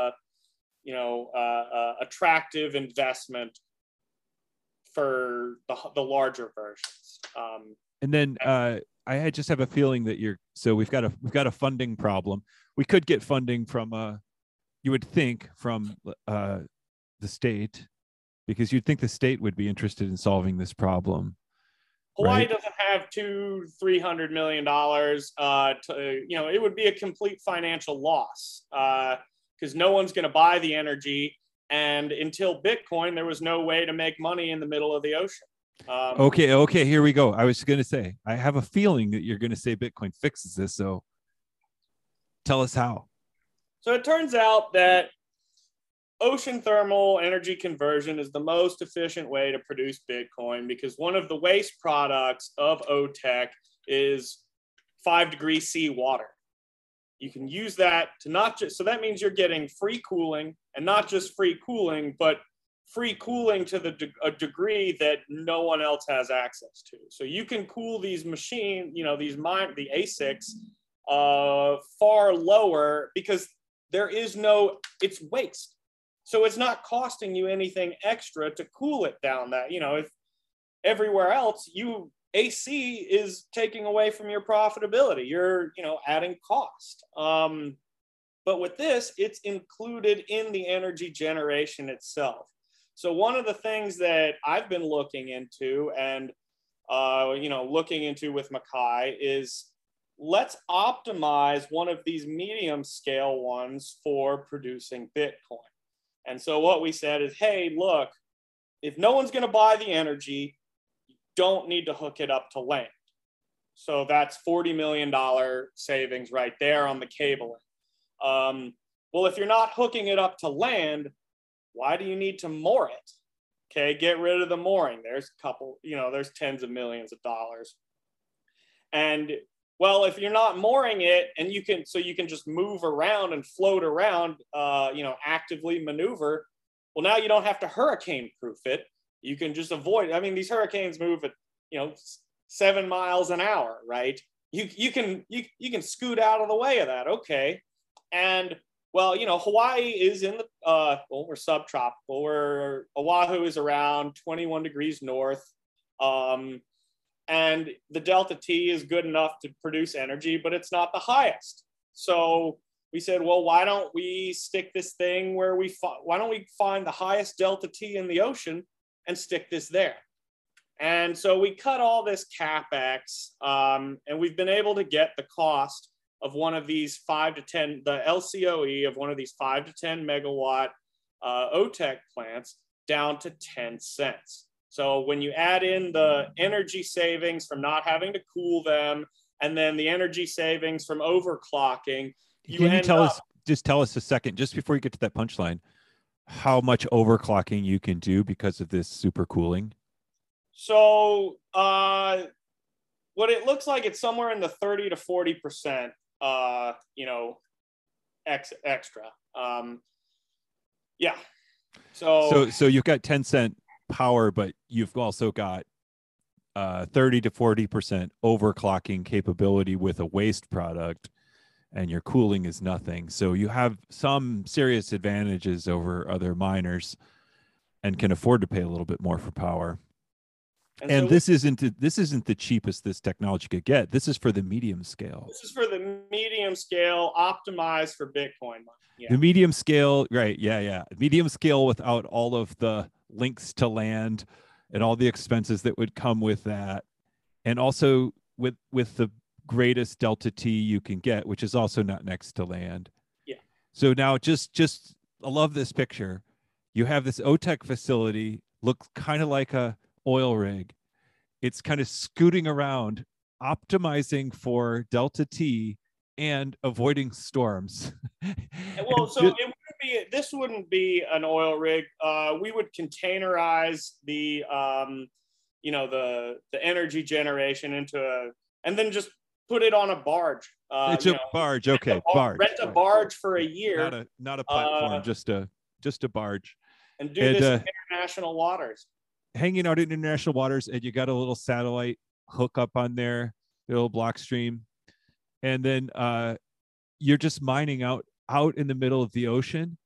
attractive investment for the larger versions. And then I just have a feeling that we've got a funding problem. We could get funding from you would think from the state, because you'd think the state would be interested in solving this problem. Hawaii right? Doesn't have $200-300 million. It would be a complete financial loss because no one's going to buy the energy. And until Bitcoin, there was no way to make money in the middle of the ocean. Okay, here we go. I was going to say, I have a feeling that you're going to say Bitcoin fixes this. So tell us how. So it turns out that ocean thermal energy conversion is the most efficient way to produce Bitcoin, because one of the waste products of OTEC is 5 degrees C water. You can use that to not just, so that means you're getting free cooling, and not just free cooling, but free cooling to a degree that no one else has access to. So you can cool these machines, the ASICs, far lower, because it's waste. So it's not costing you anything extra to cool it down that, if everywhere else AC is taking away from your profitability, you're, adding cost. But with this, it's included in the energy generation itself. So one of the things that I've been looking into and, looking into with Mackay is, let's optimize one of these medium scale ones for producing Bitcoin. And so what we said is, hey, look, if no one's going to buy the energy, you don't need to hook it up to land. So that's $40 million savings right there on the cabling. Well, if you're not hooking it up to land, why do you need to moor it? Okay, get rid of the mooring. There's a couple, there's tens of millions of dollars. And well, if you're not mooring it, and you can just move around and float around, actively maneuver. Well, now you don't have to hurricane proof it. You can just avoid. I mean, these hurricanes move at 7 miles an hour, right? You can scoot out of the way of that, okay? And well, Hawaii is in the we're subtropical. Oahu is around 21 degrees north. And the delta T is good enough to produce energy, but it's not the highest. So we said, well, why don't we stick this thing where why don't we find the highest delta T in the ocean and stick this there? And so we cut all this CapEx, and we've been able to get the cost of one of these the LCOE of one of these 5 to 10 megawatt OTEC plants down to 10 cents. So when you add in the energy savings from not having to cool them, and then the energy savings from overclocking, Can you tell us a second, just before you get to that punchline, how much overclocking you can do because of this super cooling? So what it looks like, it's somewhere in the 30 to 40%, extra. Yeah. So you've got 10 cent power, but you've also got 30 to 40% overclocking capability with a waste product, and your cooling is nothing. So you have some serious advantages over other miners and can afford to pay a little bit more for power. And this isn't the cheapest this technology could get. This is for the medium scale. This is for the medium scale, optimized for Bitcoin. Yeah. The medium scale, right? Yeah. Medium scale without all of the links to land and all the expenses that would come with that, and also with the greatest delta T you can get, which is also not next to land. Yeah. So now just I love this picture. You have this OTEC facility, looks kind of like a oil rig. It's kind of scooting around, optimizing for delta T and avoiding storms. Well, so this wouldn't be an oil rig. We would containerize the energy generation and then just put it on a barge. It's a barge, okay, barge. Rent a barge for a year. Not a platform, just a barge. And do this in international waters. Hanging out in international waters, and you got a little satellite hook up on there, a little block stream, and then you're just mining out in the middle of the ocean,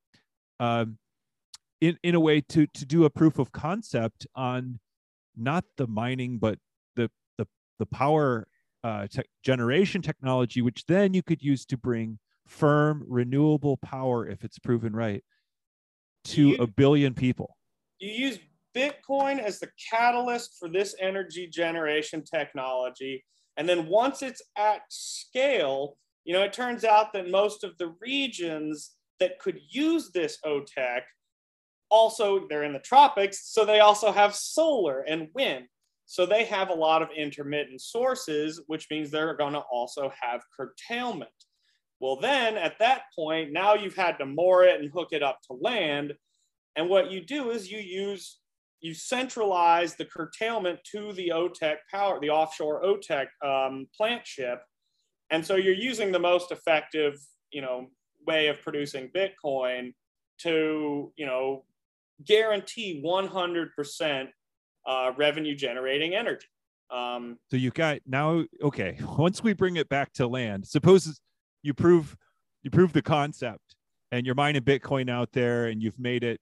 in a way to do a proof of concept on not the mining, but the power generation technology, which then you could use to bring firm renewable power, if it's proven right, to a billion people. You use Bitcoin as the catalyst for this energy generation technology. And then once it's at scale, it turns out that most of the regions that could use this OTEC, also, they're in the tropics, so they also have solar and wind. So they have a lot of intermittent sources, which means they're going to also have curtailment. Well, then at that point, now you've had to moor it and hook it up to land. And what you do is you centralize the curtailment to the OTEC power, the offshore OTEC plant ship. And so you're using the most effective, way of producing Bitcoin to, guarantee 100% revenue generating energy. So you got now, okay, once we bring it back to land, suppose you prove the concept and you're mining Bitcoin out there and you've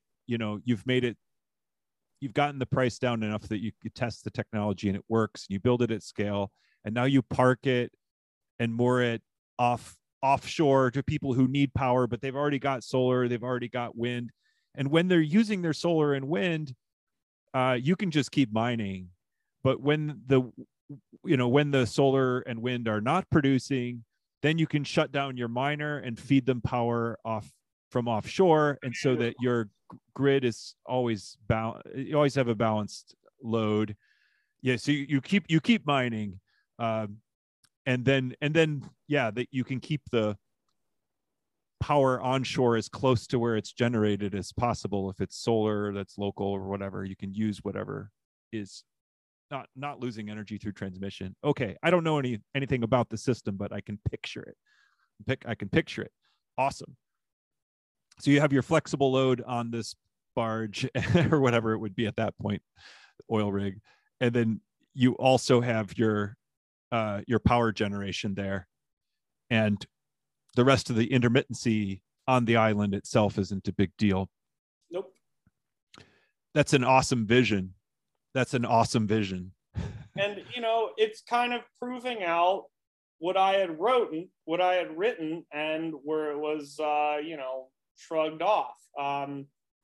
gotten the price down enough that you test the technology and it works, and you build it at scale, and now you park it and moor it offshore to people who need power, but they've already got solar, they've already got wind. And when they're using their solar and wind, you can just keep mining. But when the solar and wind are not producing, then you can shut down your miner and feed them power from offshore, and so that your grid is always you always have a balanced load. Yeah, so you keep mining, and then that you can keep the power onshore as close to where it's generated as possible. If it's solar that's local or whatever, you can use whatever is not losing energy through transmission. Okay, I don't know anything about the system, but I can picture it. I can picture it. Awesome. So you have your flexible load on this barge or whatever it would be at that point, oil rig, and then you also have your power generation there, and the rest of the intermittency on the island itself isn't a big deal. Nope. That's an awesome vision. And it's kind of proving out what I had written, and where it was shrugged off. I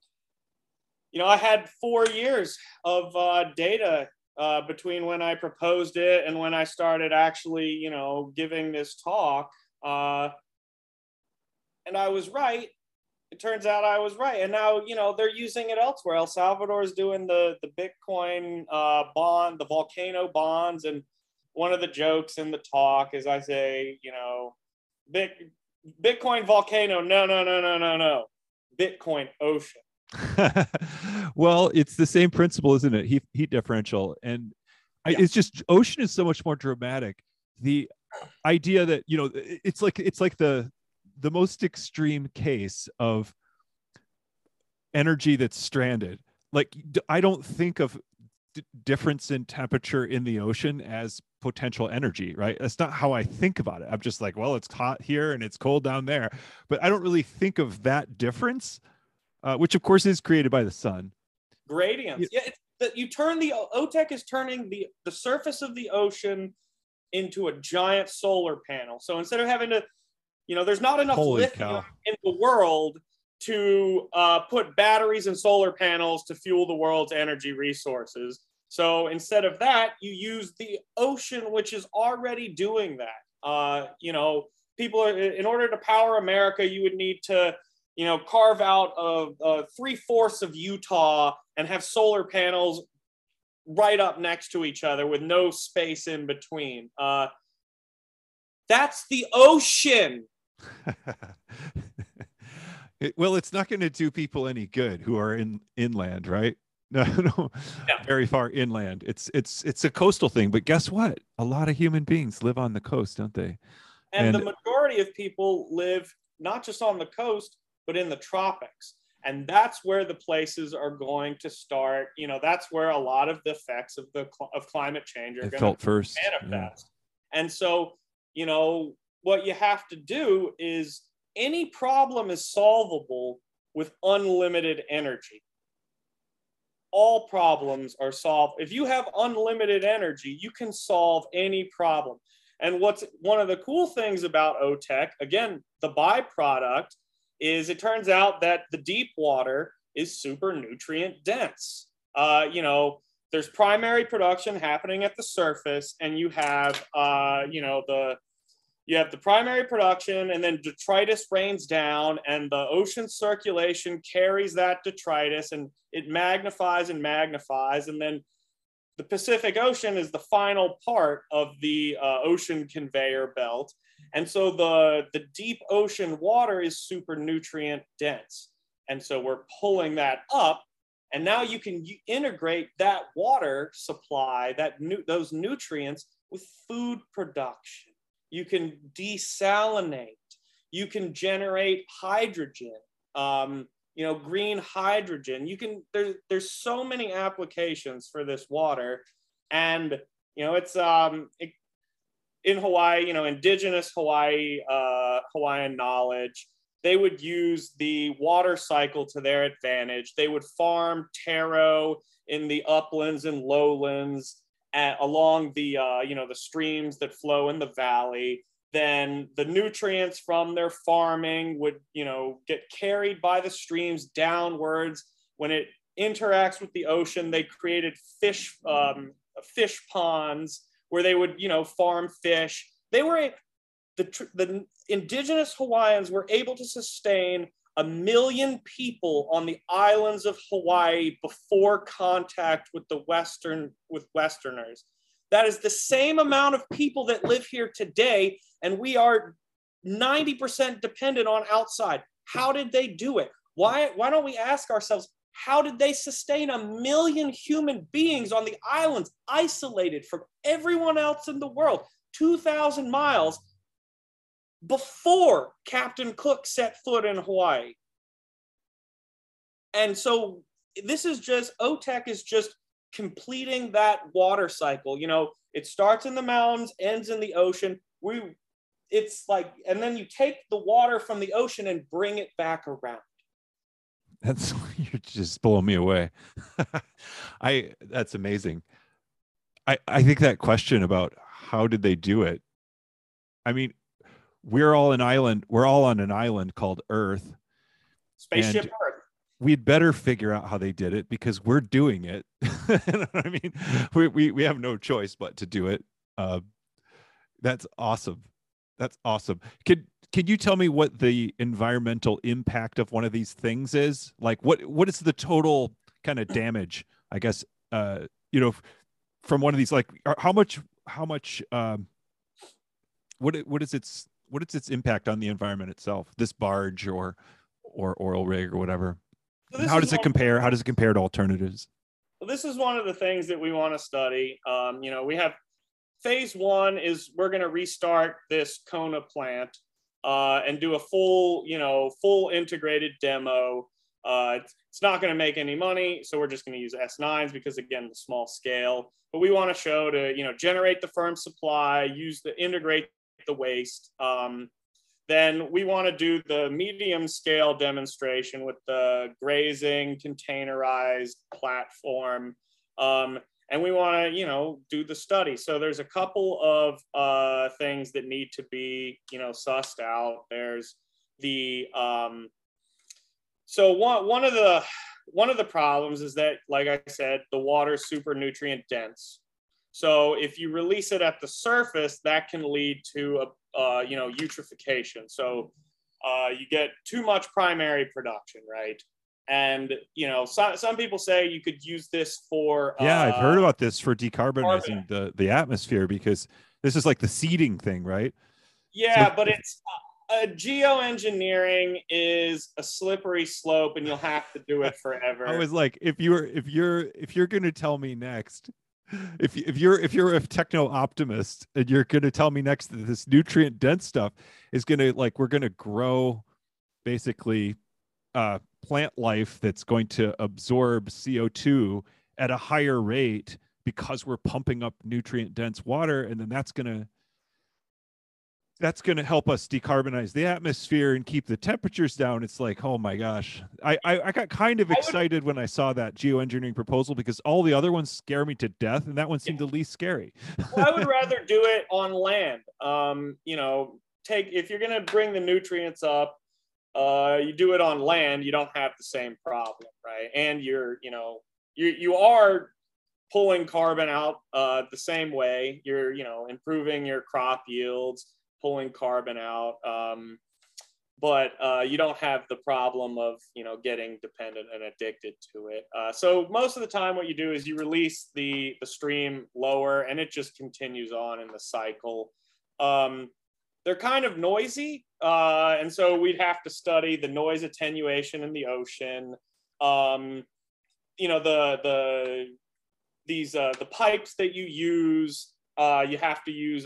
had 4 years of data between when I proposed it and when I started actually, giving this talk. And I was right. It turns out I was right. And now, they're using it elsewhere. El Salvador is doing the Bitcoin bond, the volcano bonds. And one of the jokes in the talk is I say, Bitcoin volcano, no. Bitcoin ocean. Well, it's the same principle, isn't it? Heat differential. And it's just, ocean is so much more dramatic. The idea that, it's like the most extreme case of energy that's stranded. Like, I don't think of difference in temperature in the ocean as potential energy, right? That's not how I think about it. I'm just like, well, it's hot here and it's cold down there, but I don't really think of that difference, which of course is created by the sun. Gradients. Yeah, it's that you turn OTEC is turning the surface of the ocean into a giant solar panel. So instead of having to, there's not enough lithium in the world to put batteries and solar panels to fuel the world's energy resources. So instead of that, you use the ocean, which is already doing that. People are, in order to power America, you would need to, carve out 3/4 of Utah and have solar panels right up next to each other with no space in between. That's the ocean. Well, it's not going to do people any good who are inland, right? No, yeah. Very far inland. It's a coastal thing, but guess what? A lot of human beings live on the coast, don't they? And the majority of people live not just on the coast, but in the tropics. And that's where the places are going to start. That's where a lot of the effects of climate change are going to manifest. Yeah. And so, what you have to do is, any problem is solvable with unlimited energy. All problems are solved. If you have unlimited energy, you can solve any problem. And what's one of the cool things about OTEC, again, the byproduct, is it turns out that the deep water is super nutrient dense. There's primary production happening at the surface, and you have, you have the primary production, and then detritus rains down, and the ocean circulation carries that detritus, and it magnifies and magnifies. And then the Pacific Ocean is the final part of the ocean conveyor belt. And so the deep ocean water is super nutrient dense. And so we're pulling that up. And now you can integrate that water supply, those nutrients, with food production. You can desalinate. You can generate hydrogen, green hydrogen. There's so many applications for this water. And, it's in Hawaii, indigenous Hawaiian knowledge, they would use the water cycle to their advantage. They would farm taro in the uplands and lowlands along the streams that flow in the valley. Then the nutrients from their farming would, get carried by the streams downwards. When it interacts with the ocean, they created fish ponds where they would, farm fish. The indigenous Hawaiians were able to sustain 1 million people on the islands of Hawaii before contact with Westerners. That is the same amount of people that live here today, and we are 90% dependent on outside. How did they do it? Why don't we ask ourselves, how did they sustain 1 million human beings on the islands, isolated from everyone else in the world, 2,000 miles, before Captain Cook set foot in Hawaii? And so this is just, OTEC is just completing that water cycle. It starts in the mountains, ends in the ocean. And then you take the water from the ocean and bring it back around. You're just blowing me away. That's amazing. I think that question about how did they do it? I mean, we're all on an island called Earth. Spaceship Earth. We'd better figure out how they did it, because we're doing it. I mean, we have no choice but to do it. That's awesome. That's awesome. Can you tell me what the environmental impact of one of these things is? Like, what is the total kind of damage, I guess, from one of these? Like, how much what is its impact on the environment itself, this barge or oil rig or whatever? So how does it compare to alternatives? Well, this is one of the things that we want to study. We have phase one is we're going to restart this Kona plant and do a full integrated demo. It's not going to make any money, so we're just going to use S9s because, again, the small scale. But we want to show to generate the firm supply, integrate the waste. Then we want to do the medium scale demonstration with the grazing containerized platform. And we want to, do the study. So there's a couple of things that need to be, sussed out. There's the, so one of the problems is that, like I said, the water is super nutrient dense. So if you release it at the surface, that can lead to eutrophication. So you get too much primary production, right? And some people say you could use this for I've heard about this for decarbonizing the atmosphere, because this is like the seeding thing, right? But it's geoengineering is a slippery slope, and you'll have to do it forever. I was like, if you're going to tell me next, if you're a techno optimist and you're going to tell me next that this nutrient dense stuff is going to, like, we're going to grow basically plant life that's going to absorb CO2 at a higher rate because we're pumping up nutrient dense water, and then that's going to help us decarbonize the atmosphere and keep the temperatures down. It's like, oh my gosh. I got kind of excited when I saw that geoengineering proposal, because all the other ones scare me to death, and that one seemed the least scary. Well, I would rather do it on land. If you're going to bring the nutrients up, you do it on land, you don't have the same problem, right? And you are pulling carbon out the same way. You're, improving your crop yields, pulling carbon out, but you don't have the problem of getting dependent and addicted to it. So most of the time, what you do is you release the stream lower, and it just continues on in the cycle. they're kind of noisy. And so we'd have to study the noise attenuation in the ocean. You know, the pipes that you use, you have to use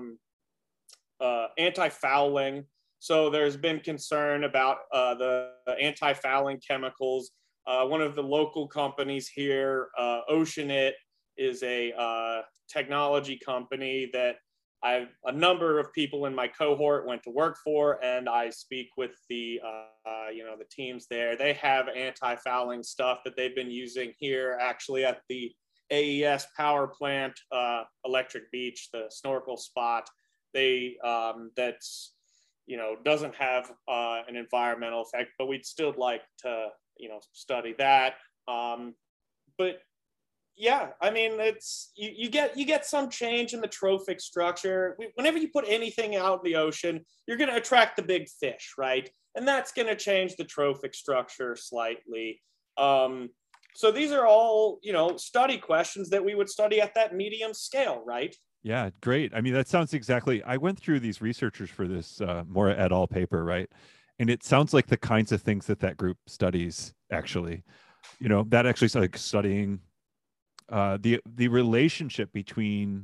anti-fouling. So there's been concern about the anti-fouling chemicals. One of the local companies here, Oceanit, is a technology company that a number of people in my cohort went to work for, and I speak with the the teams there. They have anti-fouling stuff that they've been using here, actually at the AES power plant, Electric Beach, the snorkel spot. They that's doesn't have an environmental effect, but we'd still like to study that. But yeah, I mean, it's you get some change in the trophic structure. Whenever you put anything out in the ocean, you're going to attract the big fish, right? And that's going to change the trophic structure slightly. So these are all, study questions that we would study at that medium scale, right? Yeah, great. I mean, that sounds exactly, I went through these researchers for this Mora et al. Paper, right? And it sounds like the kinds of things that group studies, actually. That actually is like studying the relationship between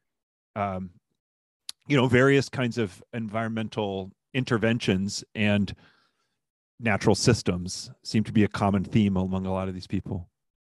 various kinds of environmental interventions and natural systems seem to be a common theme among a lot of these people.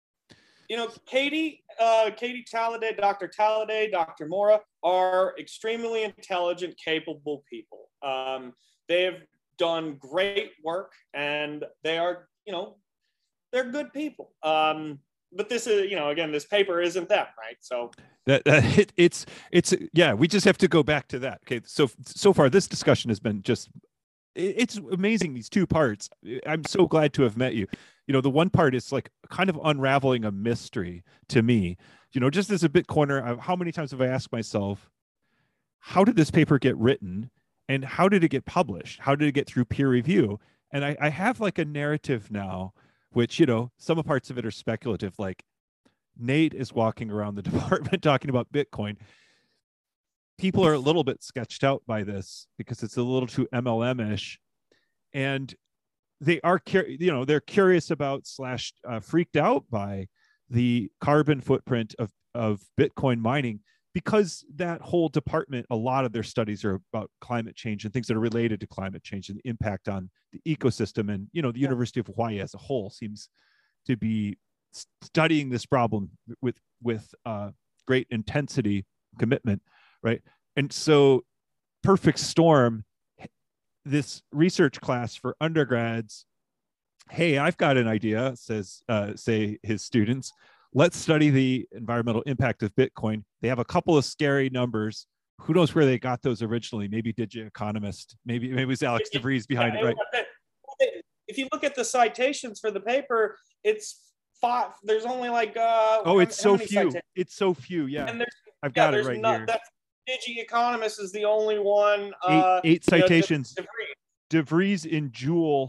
Katie Talladay, Dr. Talladay, Dr. Mora are extremely intelligent, capable people. They have done great work, and they are, they're good people. But this is, again, this paper isn't them, right? So it's yeah, we just have to go back to that. Okay, so far this discussion has been just, it's amazing, these two parts. I'm so glad to have met you. The one part is like kind of unraveling a mystery to me. Just as a Bitcoiner, how many times have I asked myself, how did this paper get written, and how did it get published? How did it get through peer review? And I have like a narrative now, which, some parts of it are speculative. Like Nate is walking around the department talking about Bitcoin. People are a little bit sketched out by this because it's a little too MLM-ish. And they are, they're curious about / freaked out by the carbon footprint of Bitcoin mining, because that whole department, a lot of their studies are about climate change and things that are related to climate change and the impact on the ecosystem. And, the University of Hawaii as a whole seems to be studying this problem with great intensity, commitment, right? And so perfect storm, this research class for undergrads, hey, I've got an idea, say his students, let's study the environmental impact of Bitcoin. They have a couple of scary numbers. Who knows where they got those originally? Maybe DigiEconomist, maybe it was Alex DeVries behind it, right? If you look at the citations for the paper, it's 5. There's only like it's so few. Citations? It's so few, yeah. And I've got it right here. DigiEconomist is the only one. 8 citations. DeVries in Joule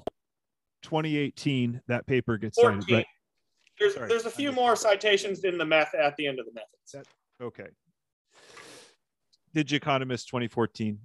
2018, that paper gets 14. cited, right? There's a few more citations in the method at the end of the method. Okay. DigiEconomist 2014.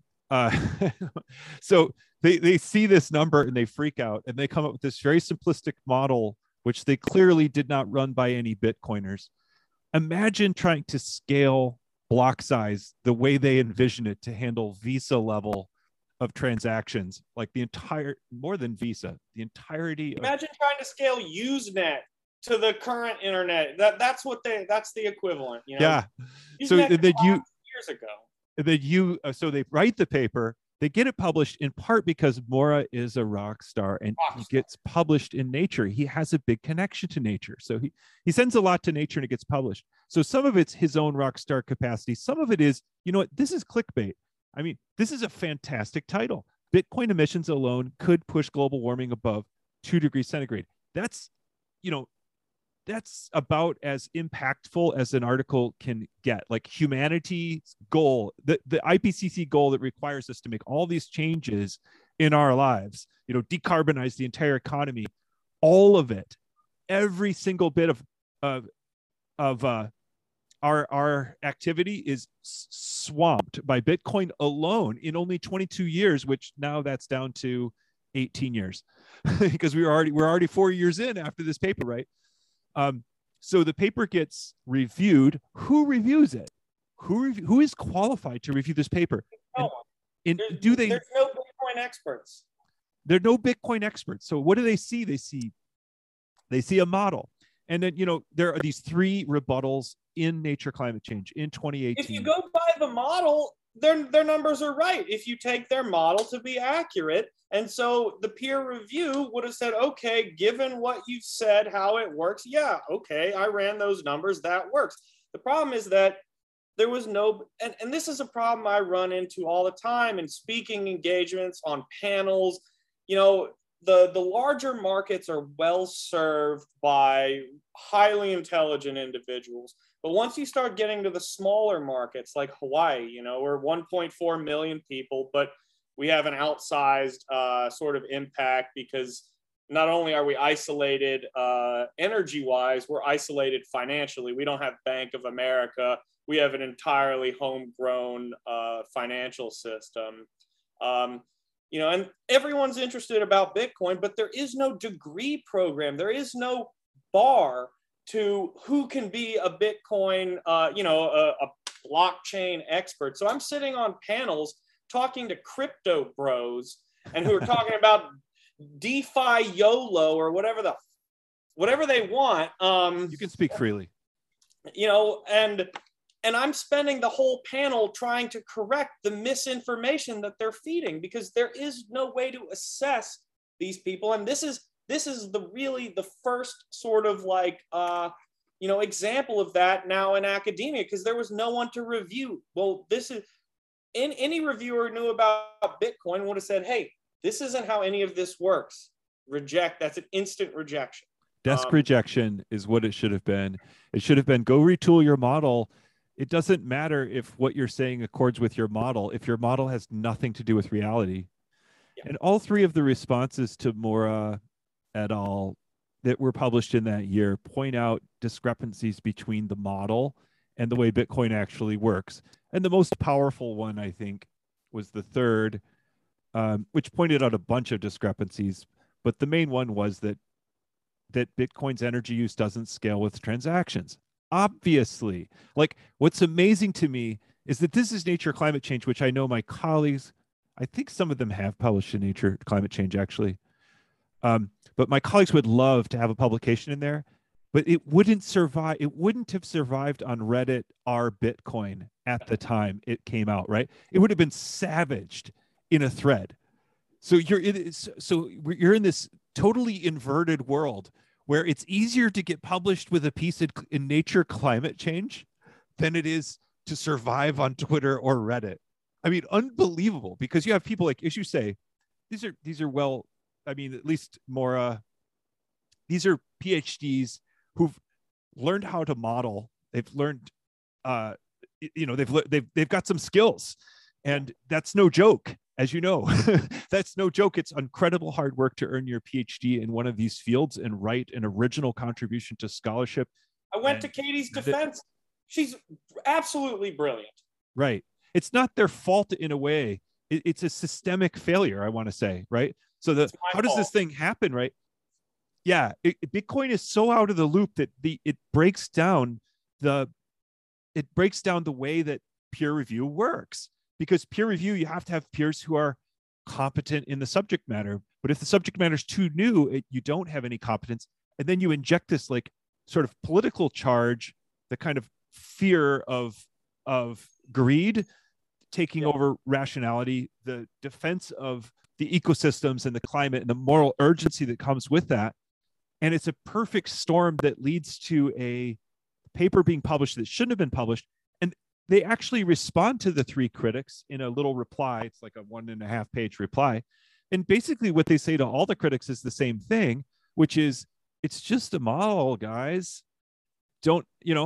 So they see this number and they freak out, and they come up with this very simplistic model, which they clearly did not run by any Bitcoiners. Imagine trying to scale block size the way they envision it to handle Visa level of transactions, like more than Visa, the entirety. Imagine trying to scale Usenet to the current internet. That's the equivalent. Yeah. Usenet so that years ago. So they write the paper, they get it published in part because Mora is a rock star, and he gets published in Nature. He has a big connection to Nature. So he sends a lot to Nature and it gets published. So some of it's his own rock star capacity. Some of it is, this is clickbait. I mean, this is a fantastic title. Bitcoin emissions alone could push global warming above 2 degrees centigrade. That's about as impactful as an article can get. Like humanity's goal, the IPCC goal that requires us to make all these changes in our lives, decarbonize the entire economy, all of it, every single bit of our activity is swamped by Bitcoin alone in only 22 years, which now that's down to 18 years because we're already 4 years in after this paper, right? So the paper gets reviewed. Who reviews it? Who is qualified to review this paper? And there's no Bitcoin experts. There are no Bitcoin experts. So what do they see? They see a model. And then, there are these 3 rebuttals in Nature Climate Change in 2018. If you go by the model, their numbers are right. If you take their model to be accurate. And so the peer review would have said, okay, given what you've said, how it works, yeah, okay, I ran those numbers, that works. The problem is that there was no, and this is a problem I run into all the time in speaking engagements, on panels. The larger markets are well served by highly intelligent individuals. But once you start getting to the smaller markets like Hawaii, we're 1.4 million people, but we have an outsized sort of impact because not only are we isolated energy-wise, we're isolated financially. We don't have Bank of America. We have an entirely homegrown financial system. And everyone's interested about Bitcoin, but there is no degree program. There is no bar to who can be a Bitcoin, a blockchain expert. So I'm sitting on panels talking to crypto bros and who are talking about DeFi YOLO or whatever they want. You can speak freely. And I'm spending the whole panel trying to correct the misinformation that they're feeding because there is no way to assess these people. And this is the first sort of example of that now in academia because there was no one to review. Well, any reviewer who knew about Bitcoin would have said, hey, this isn't how any of this works. Reject. That's an instant rejection. Desk rejection is what it should have been. It should have been go retool your model. It doesn't matter if what you're saying accords with your model, if your model has nothing to do with reality. Yeah. And all 3 of the responses to Mora et al. That were published in that year point out discrepancies between the model and the way Bitcoin actually works. And the most powerful one, I think, was the 3rd, which pointed out a bunch of discrepancies. But the main one was that Bitcoin's energy use doesn't scale with transactions. Obviously, what's amazing to me is that this is Nature Climate Change, which I know my colleagues, I think some of them have published in Nature Climate Change, actually. But my colleagues would love to have a publication in there, but it wouldn't survive. It wouldn't have survived on Reddit r Bitcoin at the time it came out, right? It would have been savaged in a thread. So you're in this totally inverted world where it's easier to get published with a piece in Nature Climate Change than it is to survive on Twitter or Reddit. I mean, unbelievable, because you have people as you say, these are at least Mora, these are PhDs who've learned how to model. They've learned, they've got some skills, and that's no joke. As you know, that's no joke. It's incredible hard work to earn your PhD in one of these fields and write an original contribution to scholarship. I went to Katie's defense. She's absolutely brilliant. Right. It's not their fault in a way. It's a systemic failure, I want to say, right? So how does this thing happen, right? Yeah, Bitcoin is so out of the loop that it breaks down the way that peer review works. Because peer review, you have to have peers who are competent in the subject matter. But if the subject matter is too new, you don't have any competence. And then you inject this sort of political charge, the kind of fear of greed taking over rationality, the defense of the ecosystems and the climate and the moral urgency that comes with that. And it's a perfect storm that leads to a paper being published that shouldn't have been published. They actually respond to the 3 critics in a little reply. It's like a 1.5-page reply. And basically what they say to all the critics is the same thing, which is, it's just a model, guys. You're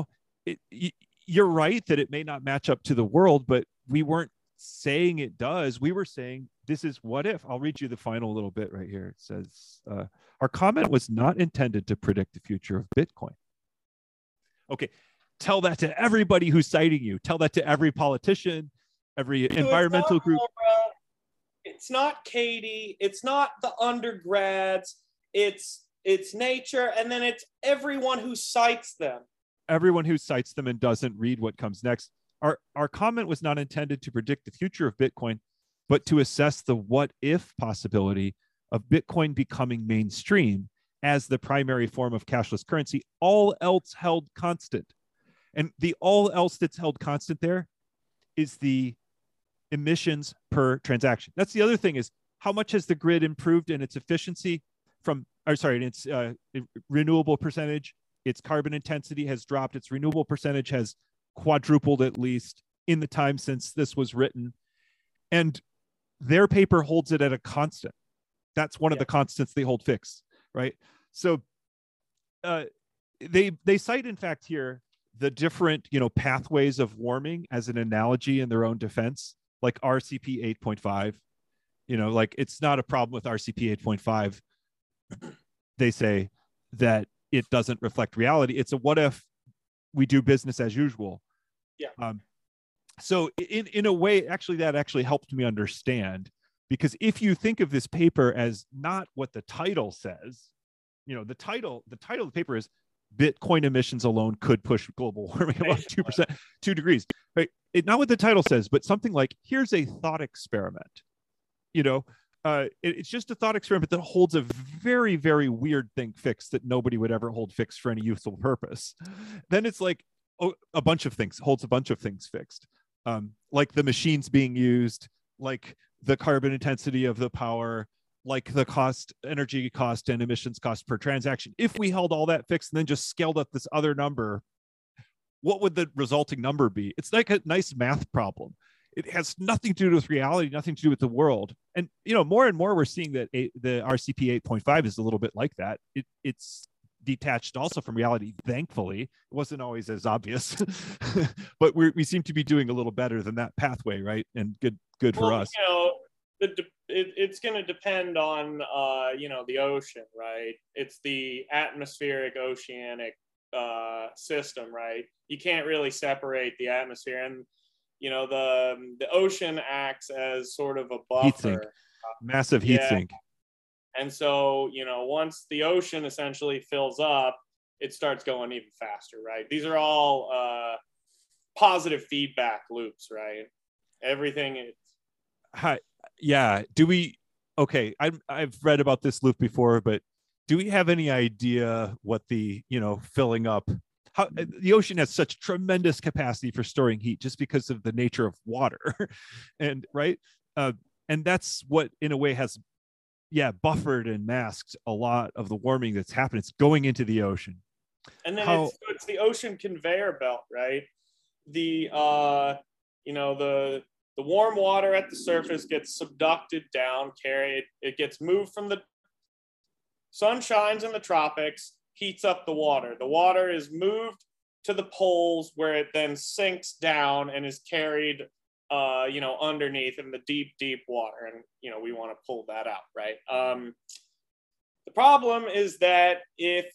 right that it may not match up to the world, but we weren't saying it does. We were saying, this is what if. I'll read you the final little bit right here. It says, our comment was not intended to predict the future of Bitcoin. Okay. tell that to everybody who's citing you. Tell that to every politician, every So environmental group. It's not Katie. It's not the undergrads. It's nature, and then it's everyone who cites them. Everyone who cites them and doesn't read what comes next. Our comment was not intended to predict the future of Bitcoin, but to assess the what if possibility of Bitcoin becoming mainstream as the primary form of cashless currency, all else held constant. And the all else that's held constant there is the emissions per transaction. That's the other thing, is how much has the grid improved in its efficiency from, or sorry, its renewable percentage. Its carbon intensity has dropped. Its renewable percentage has quadrupled, at least in the time since this was written. And their paper holds it at a constant. That's one of the constants they hold fixed, right? So they cite, in fact, here the different, pathways of warming as an analogy in their own defense, like RCP 8.5. Like, it's not a problem with RCP 8.5. They say that it doesn't reflect reality. It's a what if we do business as usual. Yeah. So in a way, actually, that actually helped me understand, because if you think of this paper as not what the title says, the title of the paper is Bitcoin emissions alone could push global warming above 2%, 2 degrees, right? Not what the title says, but something like, here's a thought experiment. It's just a thought experiment that holds a very, very weird thing fixed that nobody would ever hold fixed for any useful purpose. Then it's like, a bunch of things, holds a bunch of things fixed, like the machines being used, like the carbon intensity of the power, like the cost, energy cost, and emissions cost per transaction. If we held all that fixed and then just scaled up this other number, what would the resulting number be? It's like a nice math problem. It has nothing to do with reality, nothing to do with the world. And more and more we're seeing that the RCP 8.5 is a little bit like that. It's detached also from reality. Thankfully, it wasn't always as obvious, but we seem to be doing a little better than that pathway, right? And good for us. It's going to depend on the ocean, right? It's the atmospheric oceanic system, right? You can't really separate the atmosphere, and the ocean acts as sort of a buffer. Heat sink. Massive heat sink. And so, once the ocean essentially fills up, it starts going even faster, right? These are all positive feedback loops, right? Everything is. Hi. Yeah. I've read about this loop before, but do we have any idea what the, filling up, how the ocean has such tremendous capacity for storing heat just because of the nature of water? And right. And that's what, in a way, has buffered and masked a lot of the warming that's happened. It's going into the ocean. And then it's the ocean conveyor belt, right? The the warm water at the surface gets subducted down, carried. It gets moved from the sun shines in the tropics, heats up the water. The water is moved to the poles, where it then sinks down and is carried underneath in the deep, deep water. And, we want to pull that out, right? The problem is that if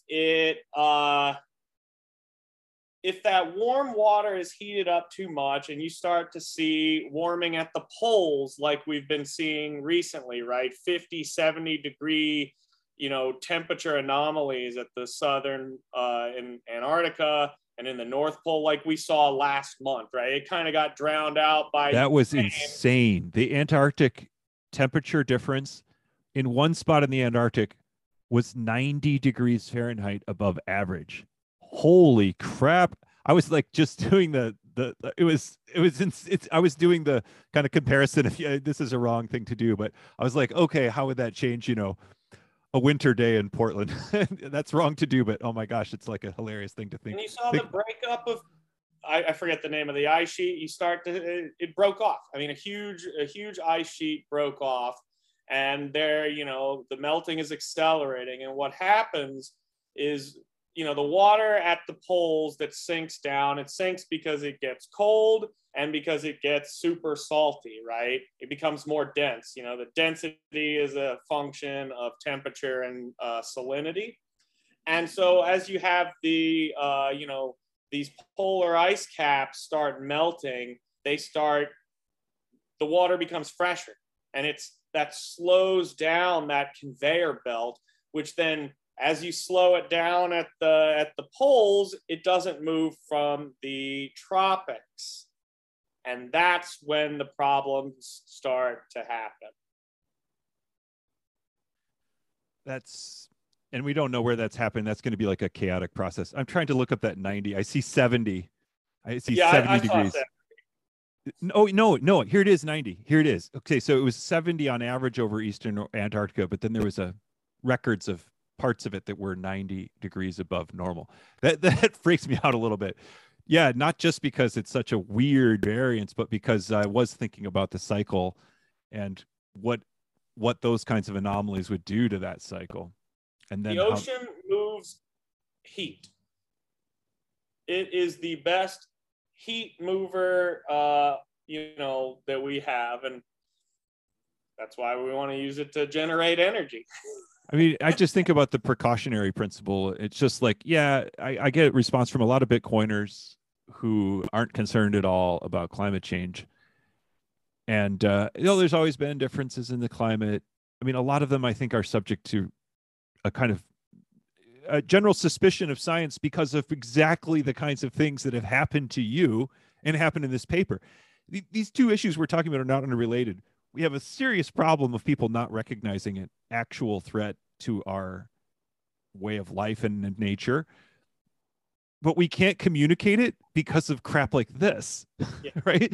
that warm water is heated up too much and you start to see warming at the poles, like we've been seeing recently, right? 50, 70 degree, temperature anomalies at the southern in Antarctica and in the North Pole, like we saw last month, right? It kind of got drowned out by that was insane. The Antarctic temperature difference in one spot in the Antarctic was 90 degrees Fahrenheit above average. Holy crap. I was like just doing I was doing the kind of comparison. If this is a wrong thing to do, but I was like, okay, how would that change, a winter day in Portland? That's wrong to do, but oh my gosh, it's like a hilarious thing to think. And you saw the breakup of, I forget the name of the ice sheet. It broke off. I mean, a huge ice sheet broke off, and there, the melting is accelerating. And what happens is, the water at the poles that sinks down, it sinks because it gets cold and because it gets super salty, right? It becomes more dense. The density is a function of temperature and salinity. And so as you have the, these polar ice caps start melting, the water becomes fresher, and that slows down that conveyor belt, which then, as you slow it down at the poles, it doesn't move from the tropics. And that's when the problems start to happen. And we don't know where that's happening. That's going to be like a chaotic process. I'm trying to look up that 90. I see 70. I see 70 degrees. Oh, no. Here it is, 90. Here it is. Okay, so it was 70 on average over Eastern Antarctica, but then there was records of parts of it that were 90 degrees above normal. That freaks me out a little bit. Yeah, not just because it's such a weird variance, but because I was thinking about the cycle and what those kinds of anomalies would do to that cycle. And then the ocean moves heat. It is the best heat mover, that we have, and that's why we want to use it to generate energy. I mean, I just think about the precautionary principle. It's just like, yeah, I get a response from a lot of Bitcoiners who aren't concerned at all about climate change. And, there's always been differences in the climate. I mean, a lot of them, I think, are subject to a kind of a general suspicion of science because of exactly the kinds of things that have happened to you and happened in this paper. These two issues we're talking about are not unrelated. We have a serious problem of people not recognizing an actual threat to our way of life and nature, but we can't communicate it because of crap like this. Yeah. Right?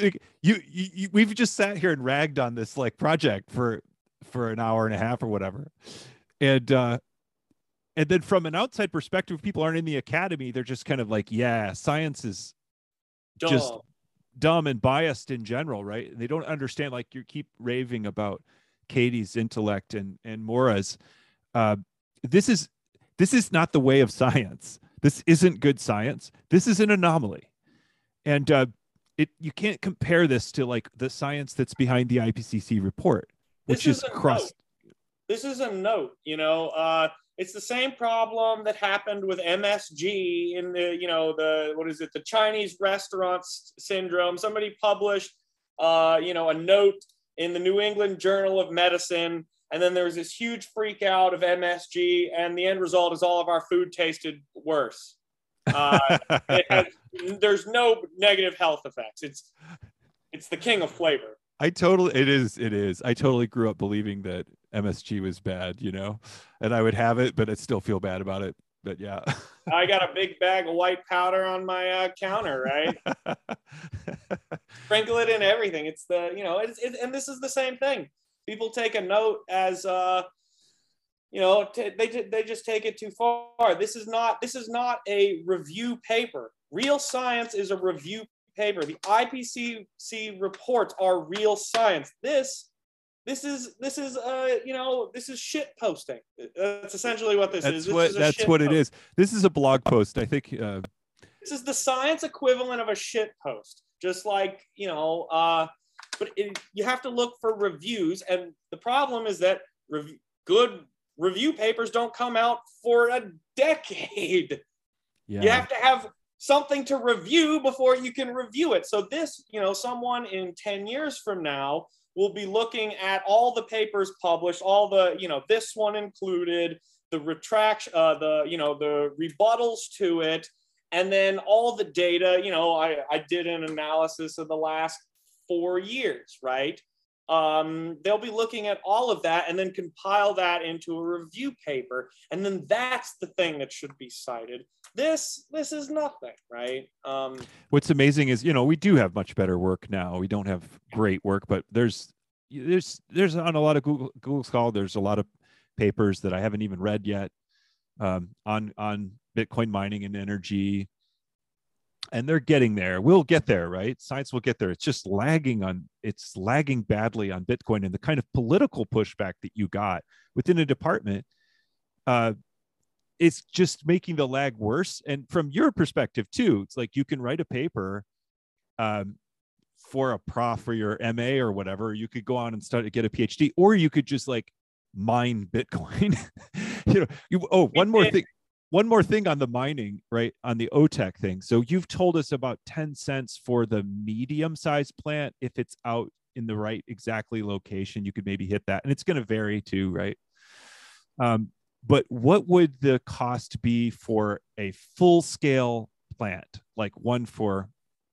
We've just sat here and ragged on this like project for an hour and a half or whatever. And then from an outside perspective, people aren't in the academy. They're just kind of like, yeah, science is just dumb and biased in general, right? They don't understand, like you keep raving about Katie's intellect and Maura's. This is not the way of science. This isn't good science. This is an anomaly. And you can't compare this to like the science that's behind the IPCC report, which is crust. This is a note, it's the same problem that happened with MSG in the Chinese restaurants syndrome. Somebody published, a note in the New England Journal of Medicine, and then there was this huge freak out of MSG, and the end result is all of our food tasted worse. There's no negative health effects. It's the king of flavor. It is. I totally grew up believing that MSG was bad, and I would have it, but I'd still feel bad about it. But yeah. I got a big bag of white powder on my counter, right? Sprinkle it in everything. It's and this is the same thing. People take a note as, they just take it too far. This is not a review paper. Real science is a review paper. The IPCC reports are real science. This is shit posting. That's essentially what this is. That's what it is. This is a blog post. I think this is the science equivalent of a shit post. Just like, but you have to look for reviews, and the problem is that good review papers don't come out for a decade. Yeah. You have to have something to review before you can review it. So this, someone in 10 years from now will be looking at all the papers published, all the, this one included, the retraction, the rebuttals to it, and then all the data. I did an analysis of the last 4 years, right? They'll be looking at all of that and then compile that into a review paper. And then that's the thing that should be cited. This is nothing, right? What's amazing is, we do have much better work now. We don't have great work, but there's on a lot of Google Scholar, there's a lot of papers that I haven't even read yet on Bitcoin mining and energy. And they're getting there. We'll get there, right? Science will get there. It's just lagging badly on Bitcoin, and the kind of political pushback that you got within a department, it's just making the lag worse. And from your perspective too, it's like you can write a paper for a prof for your MA or whatever. You could go on and start to get a PhD, or you could just like mine Bitcoin. One more thing. one more thing on the mining, right? On the OTEC thing. So you've told us about 10 cents for the medium sized plant. If it's out in the right exactly location, you could maybe hit that. And it's going to vary too, right? But what would the cost be for a full scale plant, like one for,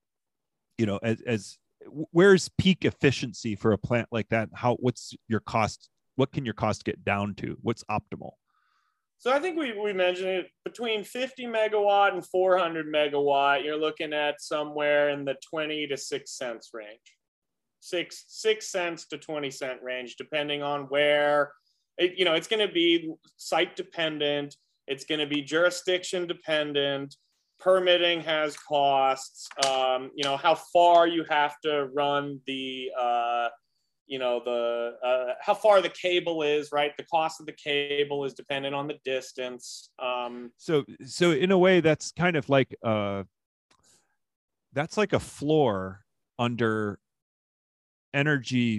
as where's peak efficiency for a plant like that? What's your cost? What can your cost get down to? What's optimal? So I think we mentioned it, between 50 megawatt and 400 megawatt, you're looking at somewhere in the 20 to 6 cents range. 6 cents to 20 cent range, depending on where it's going to be site dependent. It's going to be jurisdiction dependent. Permitting has costs. How far you have to run the how far the cable is, right? The cost of the cable is dependent on the distance. So in a way, that's kind of like that's like a floor under energy.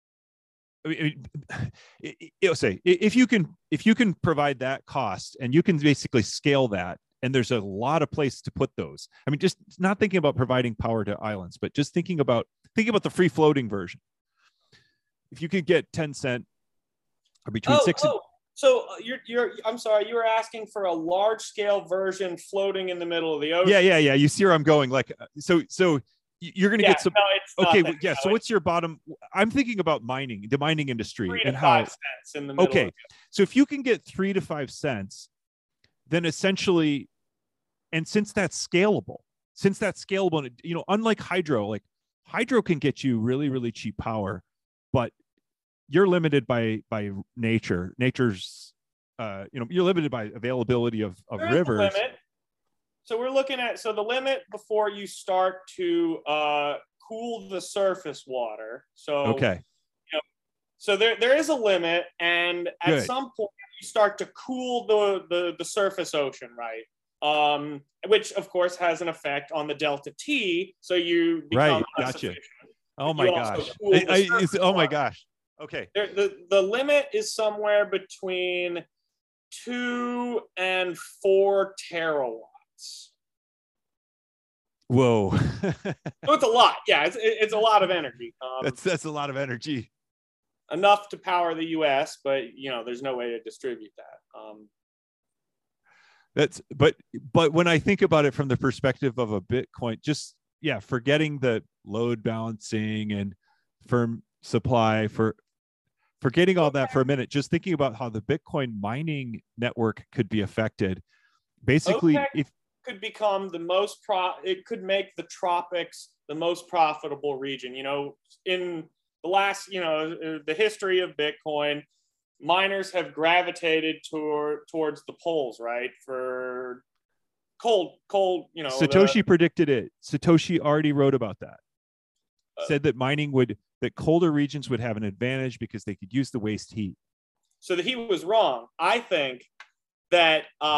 It'll say if you can provide that cost and you can basically scale that, and there's a lot of place to put those. I mean, just not thinking about providing power to islands, but just thinking about the free floating version. If you could get 10 cent or between so I'm sorry, you were asking for a large scale version floating in the middle of the ocean. Yeah. You see where I'm going. Like, so you're going to get some. No, okay. Yeah. So what's your bottom? I'm thinking about the mining industry 3 and to how. 5 cents in the middle. Okay. So if you can get 3 to 5 cents, then essentially, and since that's scalable, unlike hydro, like hydro can get you really, really cheap power, but you're limited by nature. Nature's, you're limited by availability of rivers. So we're looking at, the limit before you start to cool the surface water. So, okay. So there is a limit, and at some point you start to cool the surface ocean, right? Which of course has an effect on the delta T. So you become gotcha. efficient. Oh my gosh. Oh my gosh. Okay. The limit is somewhere between 2 and 4 terawatts. Whoa. So it's a lot. Yeah, it's a lot of energy. That's a lot of energy. Enough to power the U.S., but there's no way to distribute that. But when I think about it from the perspective of a Bitcoin, just forgetting the load balancing and firm supply, forgetting all that for a minute, just thinking about how the Bitcoin mining network could be affected. Basically, OPEC could become it could make the tropics the most profitable region. In the last, the history of Bitcoin, miners have gravitated towards the poles, right? For cold, Satoshi predicted it. Satoshi already wrote about that. Said that that colder regions would have an advantage because they could use the waste heat. So that he was wrong. I think that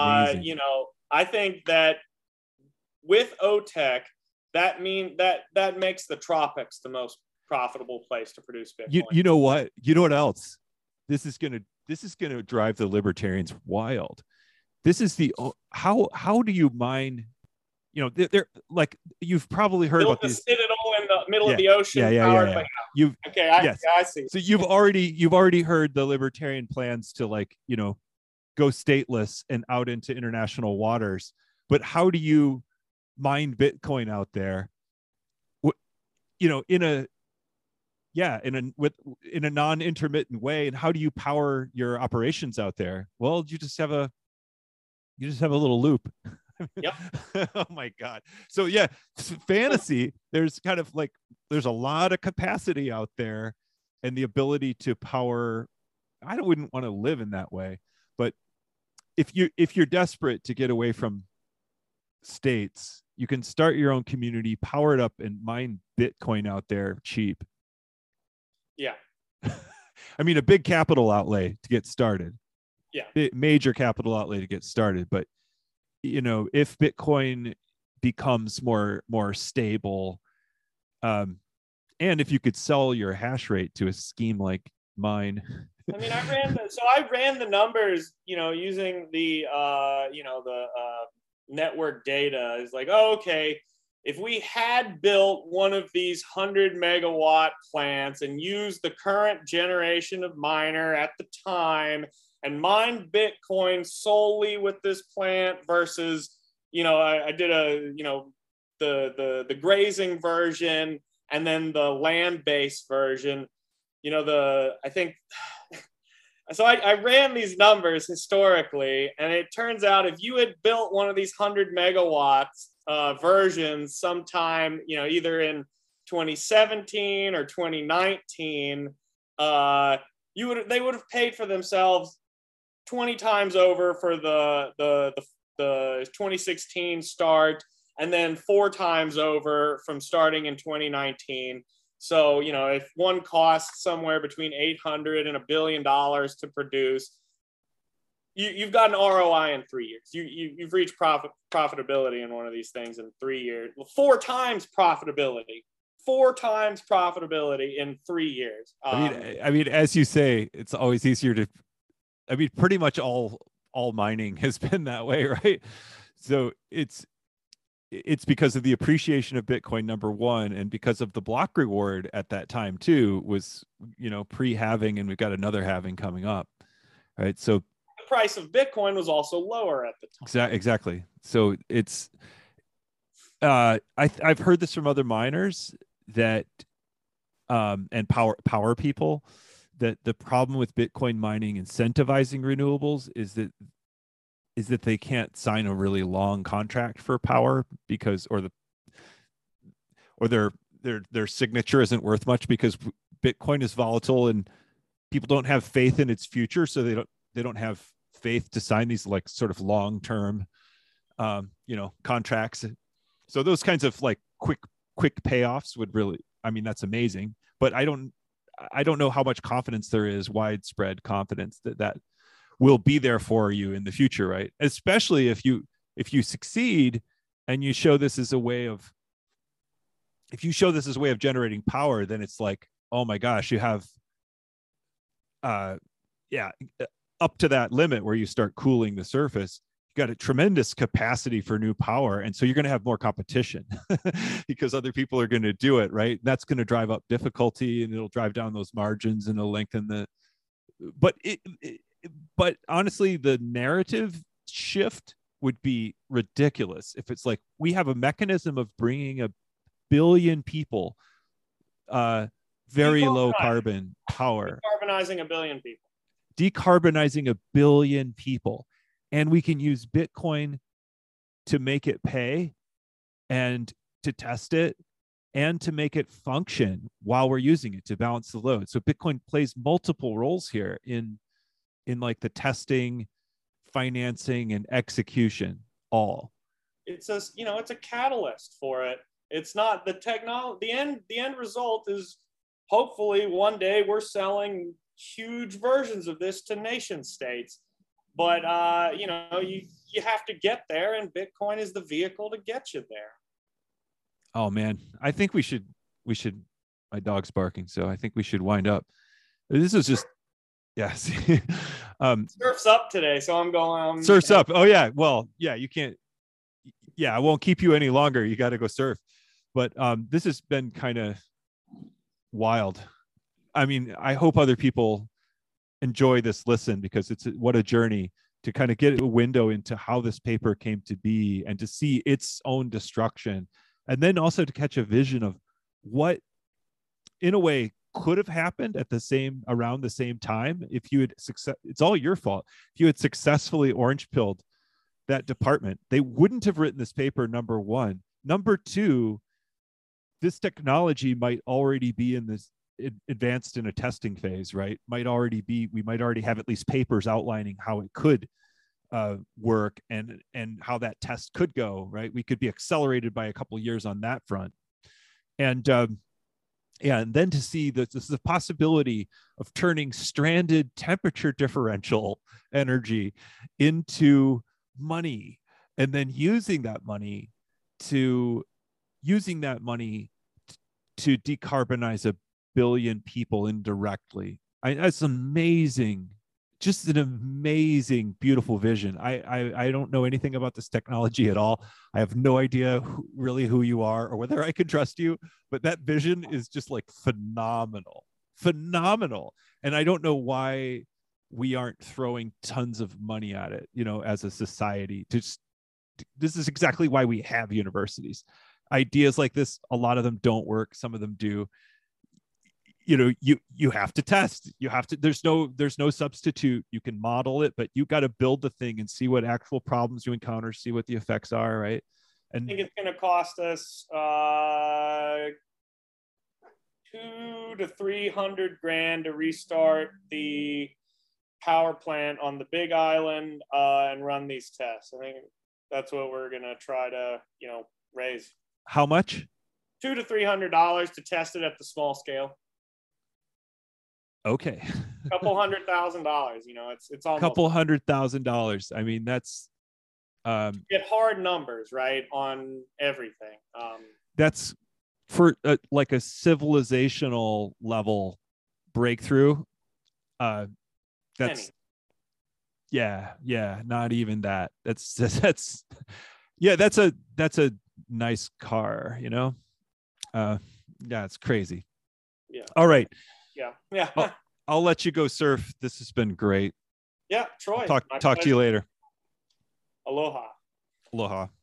with OTEC, that makes the tropics the most profitable place to produce Bitcoin. You know what? You know what else? This is gonna drive the libertarians wild. This is how do you mine? They're like, you've probably heard about this. Citadel in the middle of the ocean. Yeah. I see. So you've already heard the libertarian plans to go stateless and out into international waters. But how do you mine Bitcoin out there? In a non-intermittent way, and how do you power your operations out there? Well, you just have a little loop. Yep. Oh my God. So fantasy, there's a lot of capacity out there and the ability to power. I wouldn't want to live in that way, but if you're desperate to get away from states, you can start your own community, power it up, and mine Bitcoin out there cheap. Yeah. I mean, a big capital outlay to get started. Yeah. Major capital outlay to get started. But, if Bitcoin becomes more stable, and if you could sell your hash rate to a scheme like mine, I mean, I ran the numbers, using the network data. Is like, oh, okay, if we had built one of these 100 megawatt plants and used the current generation of miner at the time and mined Bitcoin solely with this plant versus, I did the grazing version and then the land-based version. I think so I ran these numbers historically, and it turns out if you had built one of these 100 megawatts versions sometime, either in 2017 or 2019, they would have paid for themselves 20 times over for the 2016 start, and then 4 times over from starting in 2019. So, if one costs somewhere between 800 and $1 billion to produce, you've got an ROI in 3 years. You've reached profitability in one of these things in 3 years. 4 times profitability. 4 times profitability in 3 years. I mean, as you say, it's always easier to. I mean, pretty much all mining has been that way, right? So it's because of the appreciation of Bitcoin, number one, and because of the block reward at that time too was, pre-halving, and we've got another halving coming up, right? So the price of Bitcoin was also lower at the time. Exactly. So it's, I've heard this from other miners that, and power people, that the problem with Bitcoin mining incentivizing renewables is that they can't sign a really long contract for power because, or their signature isn't worth much because Bitcoin is volatile and people don't have faith in its future. So they don't have faith to sign these like sort of long-term, contracts. So those kinds of like quick payoffs would really, I mean, that's amazing, but I don't know how much confidence there is, widespread confidence that will be there for you in the future, right? Especially if you succeed and you show this as a way of generating power, then it's like, oh my gosh, you have up to that limit where you start cooling the surface, you got a tremendous capacity for new power, and so you're going to have more competition because other people are going to do it, right? That's going to drive up difficulty, and it'll drive down those margins, and it'll lengthen the. But honestly, the narrative shift would be ridiculous if it's like we have a mechanism of bringing 1 billion people very low carbon power, decarbonizing 1 billion people, decarbonizing 1 billion people, and we can use Bitcoin to make it pay and to test it and to make it function while we're using it to balance the load. So Bitcoin plays multiple roles here in like the testing, financing, and execution all. It's a catalyst for it. It's not the technology. The end result is hopefully one day we're selling huge versions of this to nation states. But you have to get there, and Bitcoin is the vehicle to get you there. Oh man, I think we should. My dog's barking, so I think we should wind up. This is just. Yes. Surf's up today, so I'm going. Surf's up. Oh yeah. Well, yeah, you can't. Yeah, I won't keep you any longer. You got to go surf. But this has been kind of wild. I mean, I hope other people enjoy this listen, because what a journey to kind of get a window into how this paper came to be and to see its own destruction, and then also to catch a vision of what, in a way, could have happened around the same time if you had it's all your fault. If you had successfully orange pilled that department, they wouldn't have written this paper, number one. Number two, this technology might already be advanced in a testing phase, right? We might already have at least papers outlining how it could work and how that test could go, right? We could be accelerated by a couple of years on that front. And and then to see that this is a possibility of turning stranded temperature differential energy into money, and then using that money to decarbonize 1 billion people indirectly That's amazing. Just an amazing, beautiful vision. I don't know anything about this technology at all. I have no idea really who you are or whether I can trust you, but that vision is just like phenomenal, phenomenal. And I don't know why we aren't throwing tons of money at it, you know, as a society. This is exactly why we have universities. Ideas like this, a lot of them don't work, some of them do. You know, you have to test, you have to, there's no substitute. You can model it, but you got to build the thing and see what actual problems you encounter, see what the effects are, right? And I think it's going to cost us 200 to 300 grand to restart the power plant on the Big Island and run these tests. I think that's what we're going to try to, you know, raise. how much? $200 to $300 to test it at the small scale. Okay. A couple $100,000, you know, it's almost couple $100,000. I mean, that's get hard numbers, right, on everything. That's for like a civilizational level breakthrough. That's Penny. yeah, not even that. That's yeah, that's a nice car, you know. Yeah, it's crazy. Yeah. All right. Yeah. I'll let you go surf. This has been great. Yeah, Troy. Talk to you later. Aloha. Aloha.